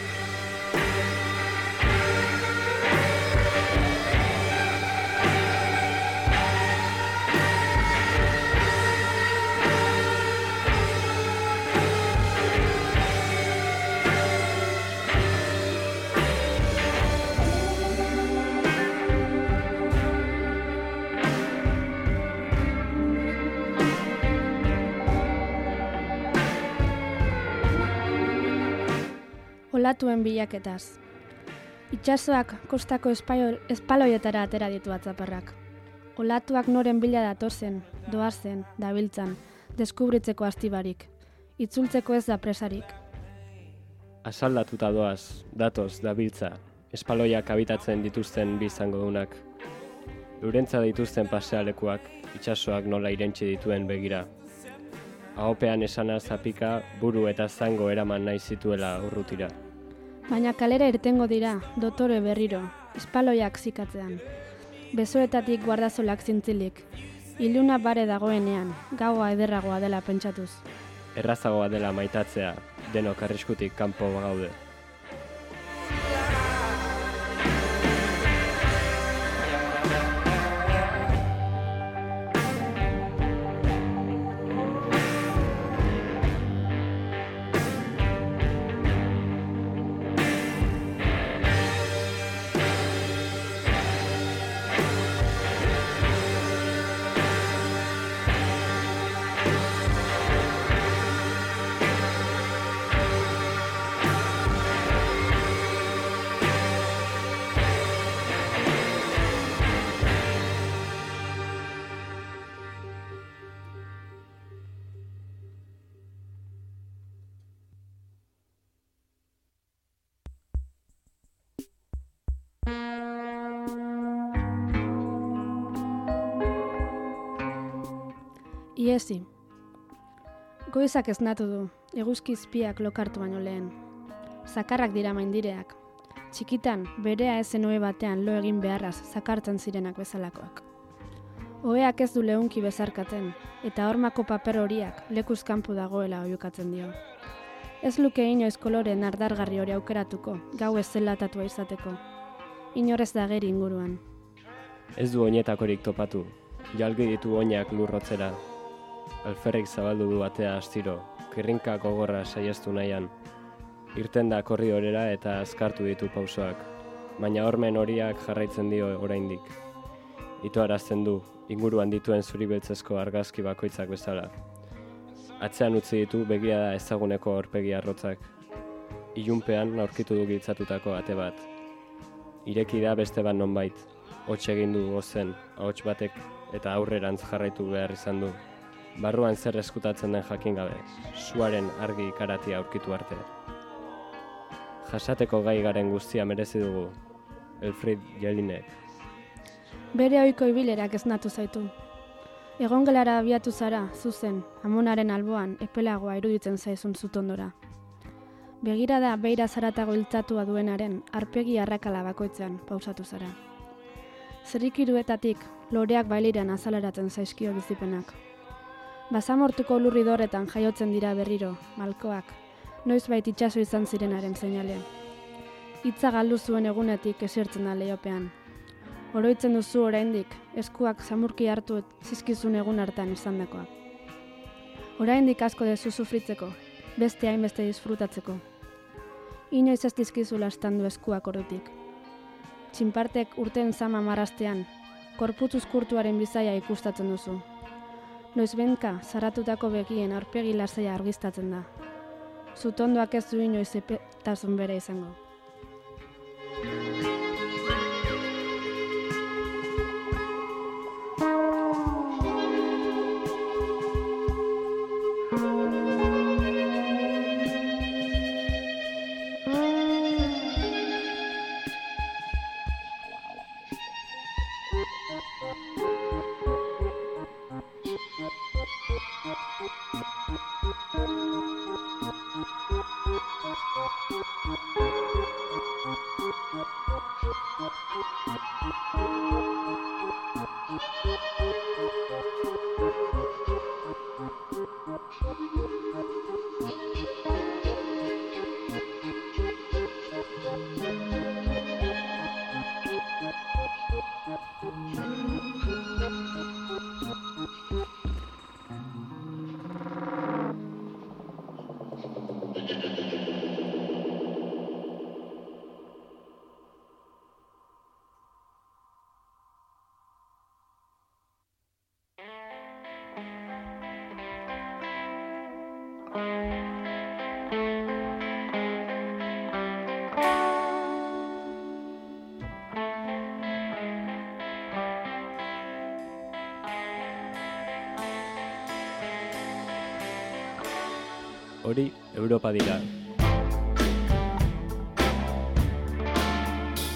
Olatuen bilaketaz. Itxasoak kostako espaloietara atera ditu atzaparrak. Olatuak noren bila datozen, doazen, dabiltzan, deskubritzeko astibarik. Itzultzeko ez da presarik. Asaldatuta doaz, datoz, dabiltza, espaloiak habitatzen dituzten bi izangodunak. Eurentza dituzten pasealekuak, itsasoak nola irentsi dituen begira. Ahopean esana zapika, buru eta zango eraman nahi zituela urrutira. Baina kalera irtengo dira, dotore berriro, espaloiak zikatzean. Besoetatik guardazolak zintzilik. Iluna bare dagoenean, gaua ederragoa dela pentsatuz. Errazagoa dela maitatzea, denok arriskutik kanpo gaude. Iesi. Goizak esnatu du, eguzki izpiak lokartu baino lehen. Zakarrak dira maindireak. Txikitan, berea ezen ohe batean lo egin beharraz zakartzen zirenak bezalakoak. Oheak ez du leunki bezarkatzen, eta hormako paper horiak lekuz kanpo dagoela oihukatzen dio. Ez luke inoiz kolore nardargarri hori aukeratuko, gau ez zelatatua izateko. Inorez da geri inguruan. Ez du oinetakorik topatu, jalgi ditu oinak lurrotzera. Alferrik zabaldu du atea astiro, kirrinka gogorra saiestu nahian. Irten da korridorera eta azkartu ditu pausoak, baina hormen horiak jarraitzen dio oraindik. Itoarazten du, inguruan dituen zuri-beltzezko argazki bakoitzak bezala. Atzean utzi ditu begirada ezaguneko aurpegi arrotzak. Ilunpean aurkitu du giltzatutako ate bat. Ireki da beste bat nonbait, hots egin du gozen, ahots batek eta aurrerantz jarraitu behar izan du. Barruan zer eskutatzen den jakin gabe, suaren argi ikaratia aurkitu arte. Jasateko gai garen guztia merezi dugu, Elfried Jelinek. Bere ohiko ibilerak esnatu zaitu. Egongelara abiatu zara, zuzen, amonaren alboan, epelagoa iruditzen zaizun zutondora. Begirada beira zaratago iltzatua duenaren, arpegi arrakala bakoitzean, pausatu zara. Zerrikiruetatik, loreak bailiran azaleratzen zaizkio bizipenak. Basamortuko lurridorretan jaiotzen dira berriro, malkoak, noizbait itsaso izan zirenaren seinale. Hitza galdu zuen egunetik esertzen da leihopean. Oroitzen duzu oraindik, eskuak samurki hartu zizkizun egun hartan izandakoa. Oraindik asko dezu sufritzeko, beste hainbeste disfrutatzeko. Inoiz ez dizkizu lastandu eskuak ordutik. Txinpartek urten zama marrastean, korputz uzkurtuaren bizaia ikustatzen duzu. Noizbenka, zaratutako begien aurpegi lasaia argiztatzen da. Zutondoak ez du inoiz epetasun bere izango. Hori Europa dira.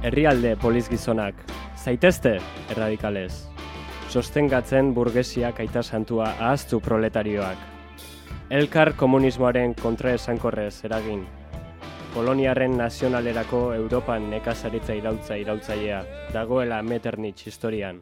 Herrialde poliz gizonak, zaitezte erradikalez. Sostengatzen burgesiak aita santua ahaztu proletarioak. Elkar komunismoaren kontraesankorrez eragin. Koloniaren nazionalerako Europan nekazaritza irautza irautzailea, dagoela Metternich historian.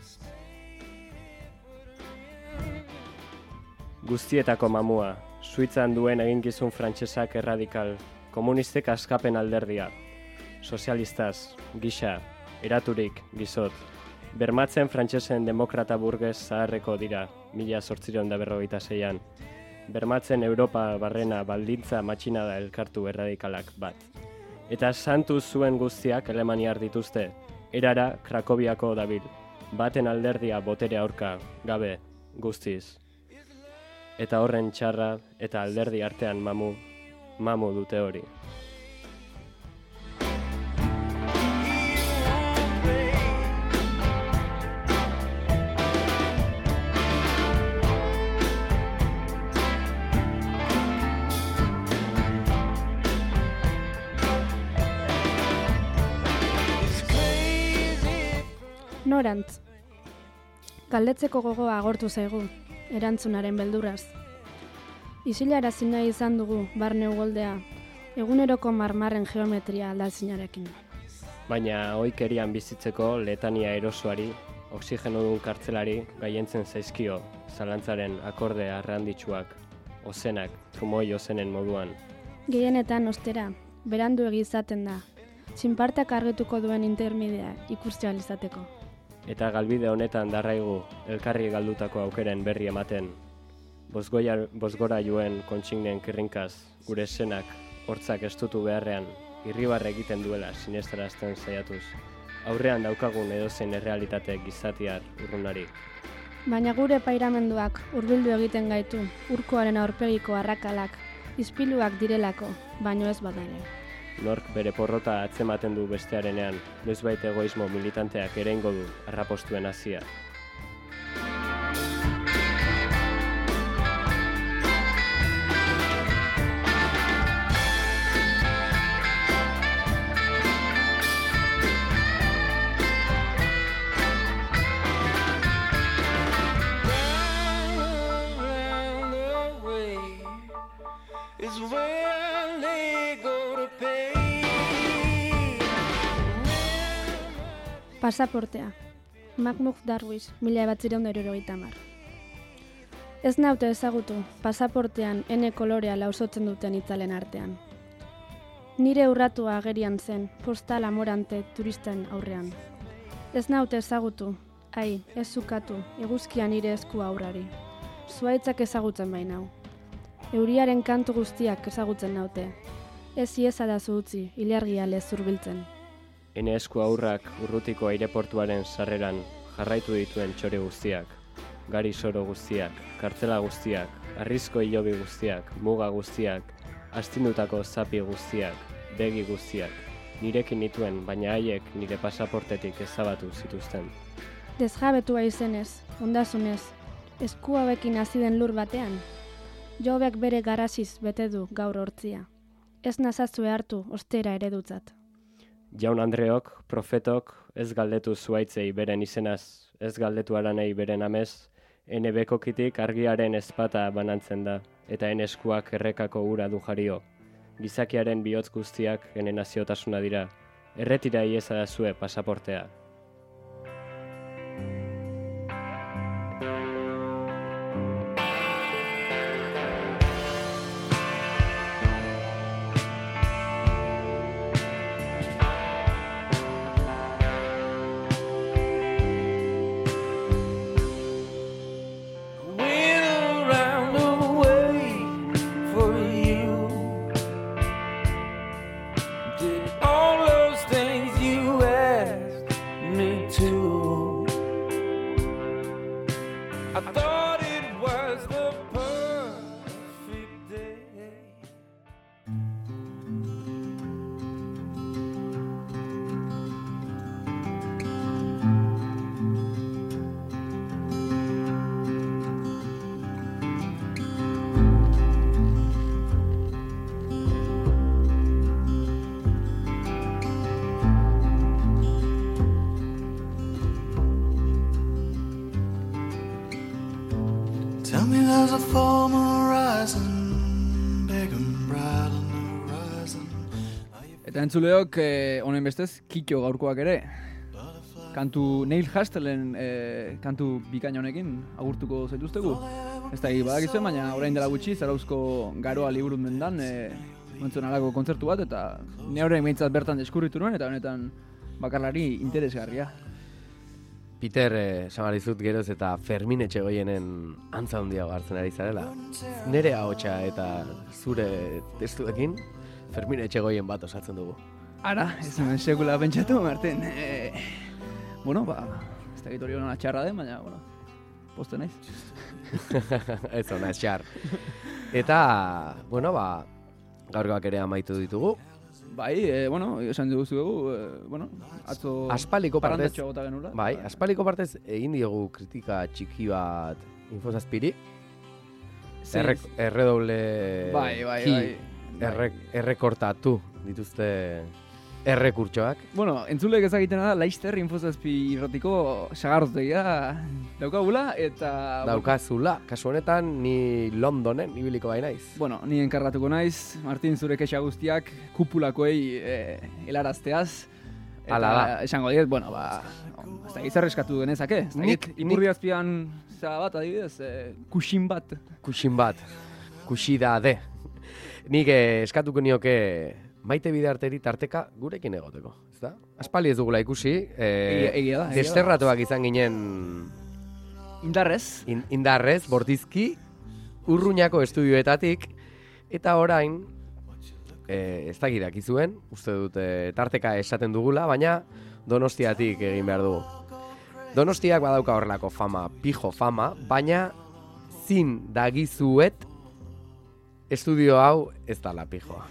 Guztietako mamua, Suitzan duen eginkizun frantsesak erradikal, komunistek askapen alderdia, sozialistaz, gisa, eraturik, gizot, bermatzen frantsesen demokrata burges zaharreko dira, mila zortziehun eta berrogeita seian, bermatzen Europa barrena baldintza matxinada elkartu erradikalak bat. Eta santu zuen guztiak alemaniar dituzte, erara Krakoviako dabil, baten alderdia botere aurka, gabe, guztiz. Eta horren txarra eta alderdi artean mamu, mamu dute hori. Norantz. Galdetzeko gogoa agortu zaigu, erantzunaren beldurraz. Isilarazi nahi izan dugu barne ugoldea, eguneroko marmarren geometria aldazinarekin. Baina ohikerian bizitzeko letania erosoari, oxigenodun kartzelari gaientzen zaizkio, zalantzaren akorde arranditsuak, ozenak, trumoi ozenen moduan. Gehienetan ostera, berandu egizaten da, txinpartak argituko duen intermedea ikusi ahal izateko. Eta galbide honetan darraigu elkarri galdutako aukeren berri ematen. Bozgoia, bozgora joen kontsignen kirrinkaz, gure senak, hortzak estutu beharrean, irribarre egiten duela sinestarazten saiatuz. Aurrean daukagun edozein errealitate gizatiar urrunari. Baina gure pairamenduak hurbildu egiten gaitu, urkoaren aurpegiko arrakalak, ispiluak direlako, baino ez badare. Nork bere porrota atzematen du bestearenean, noizbait egoismo militanteak ere ingo du arrapostuen hasia. Pasaportea. Mahmoud Darwish, mila batziehun eta hirurogeita hamar. Ez naute ezagutu, pasaportean ene kolorea lausotzen duten itzalen artean. Nire urratua agerian zen, postal amorante turisten aurrean. Ez naute ezagutu, ai, ez zukatu, eguzkia nire esku aurrari. Zuaitzak ezagutzen bainau. Euriaren kantu guztiak ezagutzen naute. Ez iezadazu utzi, ilargia lez zurbiltzen. Ene esku aurrak urrutiko aireportuaren sarreran jarraitu dituen txori guztiak, gari soro guztiak, kartzela guztiak, arrizko hilobi guztiak, muga guztiak, astindutako zapi guztiak, begi guztiak, nirekin nituen, baina haiek nire pasaportetik ezabatu zituzten. Desjabetua izenez, ondasunez, esku hauekin hasi den lur batean, jobek bere garaziz bete du gaur hortzia. Ez nazazue hartu ostera eredutzat. Jaun Andreok, profetok, ez galdetu zuaitzei beren izenaz, ez galdetu aranei beren amez, ene bekokitik argiaren ezpata banantzen da, eta ene eskuak errekako ura du jario. Gizakiaren bihotz guztiak ene naziotasuna dira, erretira iezadazue pasaportea. Tell me there's a full moon rising, big and bright on the horizon. Eta entzuleok, eh, honen bestez, kitxo gaurkoak ere. Kantu Neil Hastelen eh, kantu bikain honekin agurtuko zaituztegu. Ez da badakizuen, baina orain dela gutxi, Zarauzko Garoa liburun dendan, eh, montzuen alako kontzertu bat, eta ne horrein behintzat bertan deskurritu nuen, eta honetan bakarlari interesgarria. Peter, eh, samarizut geroz eta Fermin Etxegoienen antza handiago hartzen ari zarela. Nere ahotsa eta zure testuekin Fermin Etxegoien bat osatzen dugu. Ara, ez hemen sekula pentsatu, Martin. E, bueno, ba, ez da gitori hona txarra den, baina, bueno, poste naiz. Ez hona, ez txar. Eta, bueno, ba, gaurkoak ere amaitu ditugu. Bai, e, bueno, esan dugu dugu, e, bueno, atzo Aspaliko partez, parandatxoa gota genula. Bai, aspaldiko partez egin diogu kritika txiki bat Infozazpiri. Erre, erredoble bai, bai, ki, bai. erre, errekortatu dituzte errekurtsoak. Bueno, entzulek ezagiten da, Laizter Infozazpi irratiko sagardotegia daukagula, eta... Daukazula, kasu honetan ni Londonen ibiliko bai naiz. Bueno, ni enkarratuko naiz, Martin, zure kexa guztiak kupulakoei eh, helarazteaz. Eta Hala da. esango diet, bueno, ba, ez da gizar eskatu genezake. Ez da Nik- git, ipurdi azpian zera bat, adibidez, eh, kuxin bat. Kuxin bat, kuxida de. Nik eh, eskatuko nioke Maite Bidarteri tarteka gurekin egoteko, ezta? Aspaldi ez dugula ikusi, eh, Egia- egia da, egia da. desterratuak izan ginen Indarrez. in, indarrez, bortizki, Urruñako estudioetatik, eta orain, eh, ez dakidak izuen, uste dut eh, tarteka esaten dugula, baina Donostiatik egin behar dugu. Donostiak badauka horrelako fama, pijo fama, baina zin dagizuet estudio hau ez dala pijoa.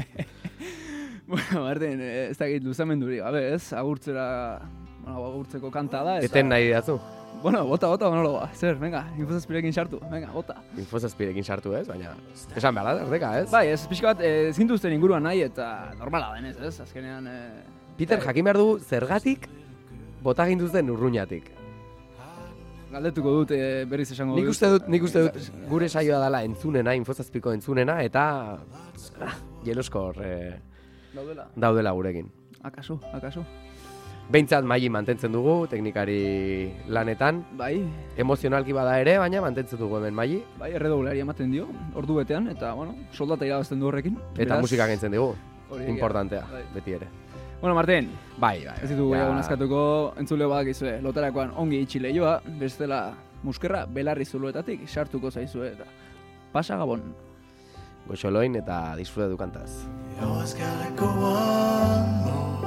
Bueno, Martin, eh, ez dakit luzamenduri gabe, ez? Agurtzera, bueno, agurtzeko kanta da. Eta... Eten nahi didazu. Bueno, bota, bota monologoa. Zer, venga, Infozazpirekin sartu. Venga, bota. Infozazpirekin sartu ez, baina esan behar da, erdeka ez? Bai, ez pixka bat, eh, zintuzten inguruan nahi eta normala denez, ez? Azkenean... Eh, Peter, jakin behar du zergatik bota ginduzten Urruñatik. galdetuko dut eh, berriz esango Nik uste dut, nik uste dut gure saioa dela entzunena, Infozazpiko entzunena, eta ah, jeloskor eh, Daudela. daudela gurekin. Akaso, akaso. Behintzat maili mantentzen dugu, teknikari lanetan. Bai, Emozionalki bada ere, baina mantentzen dugu hemen maili. bai, erredoblari ematen dio, ordu betean, eta, bueno, soldata irabazten du horrekin. Eta Beraz, musika gentzen dugu. hori egia. Importantea, Bai. beti ere. Bueno, Martin, Bai, bai. ez ditugu gehiago naskatuko, entzule badakizue, lotarakoan ongi itxi lehioa, bestela muskerra belarri zuloetatik sartuko zaizue, eta pasa gabon. Goxoloin eta disfrutatu kantaz. You always gotta go on more.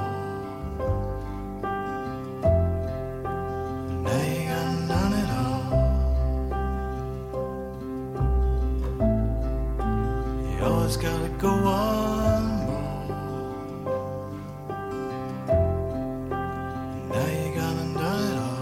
Now you done done it all. You always gotta go on more. Now you done done it all.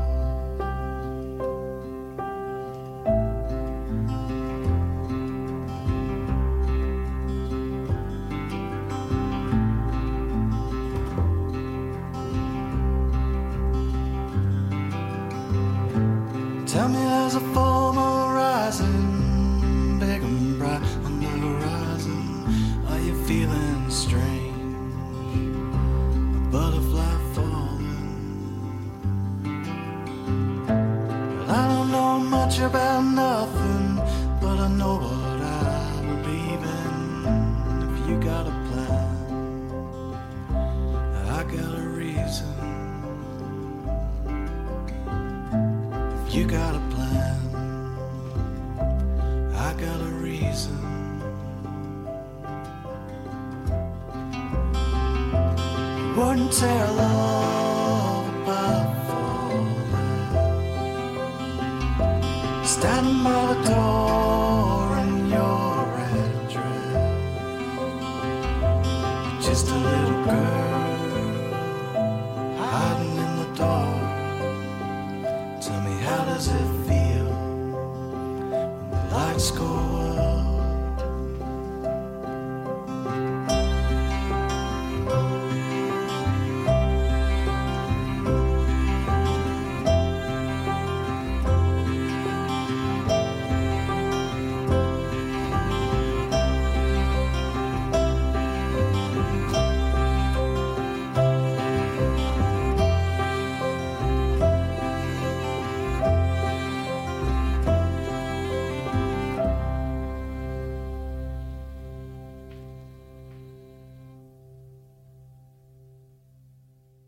Tell me there's a full moon rising, big and bright on the horizon. Are you feeling strange? A butterfly falling. Well, I don't know much about nothing, but I know what I believe in. If you got a plan, I got a reason. You got a plan, I got a reason. You wouldn't tear love apart falling. Standing by the door in your red dress, just a little girl hiding in the dark. Tell me, how does it feel when the lights go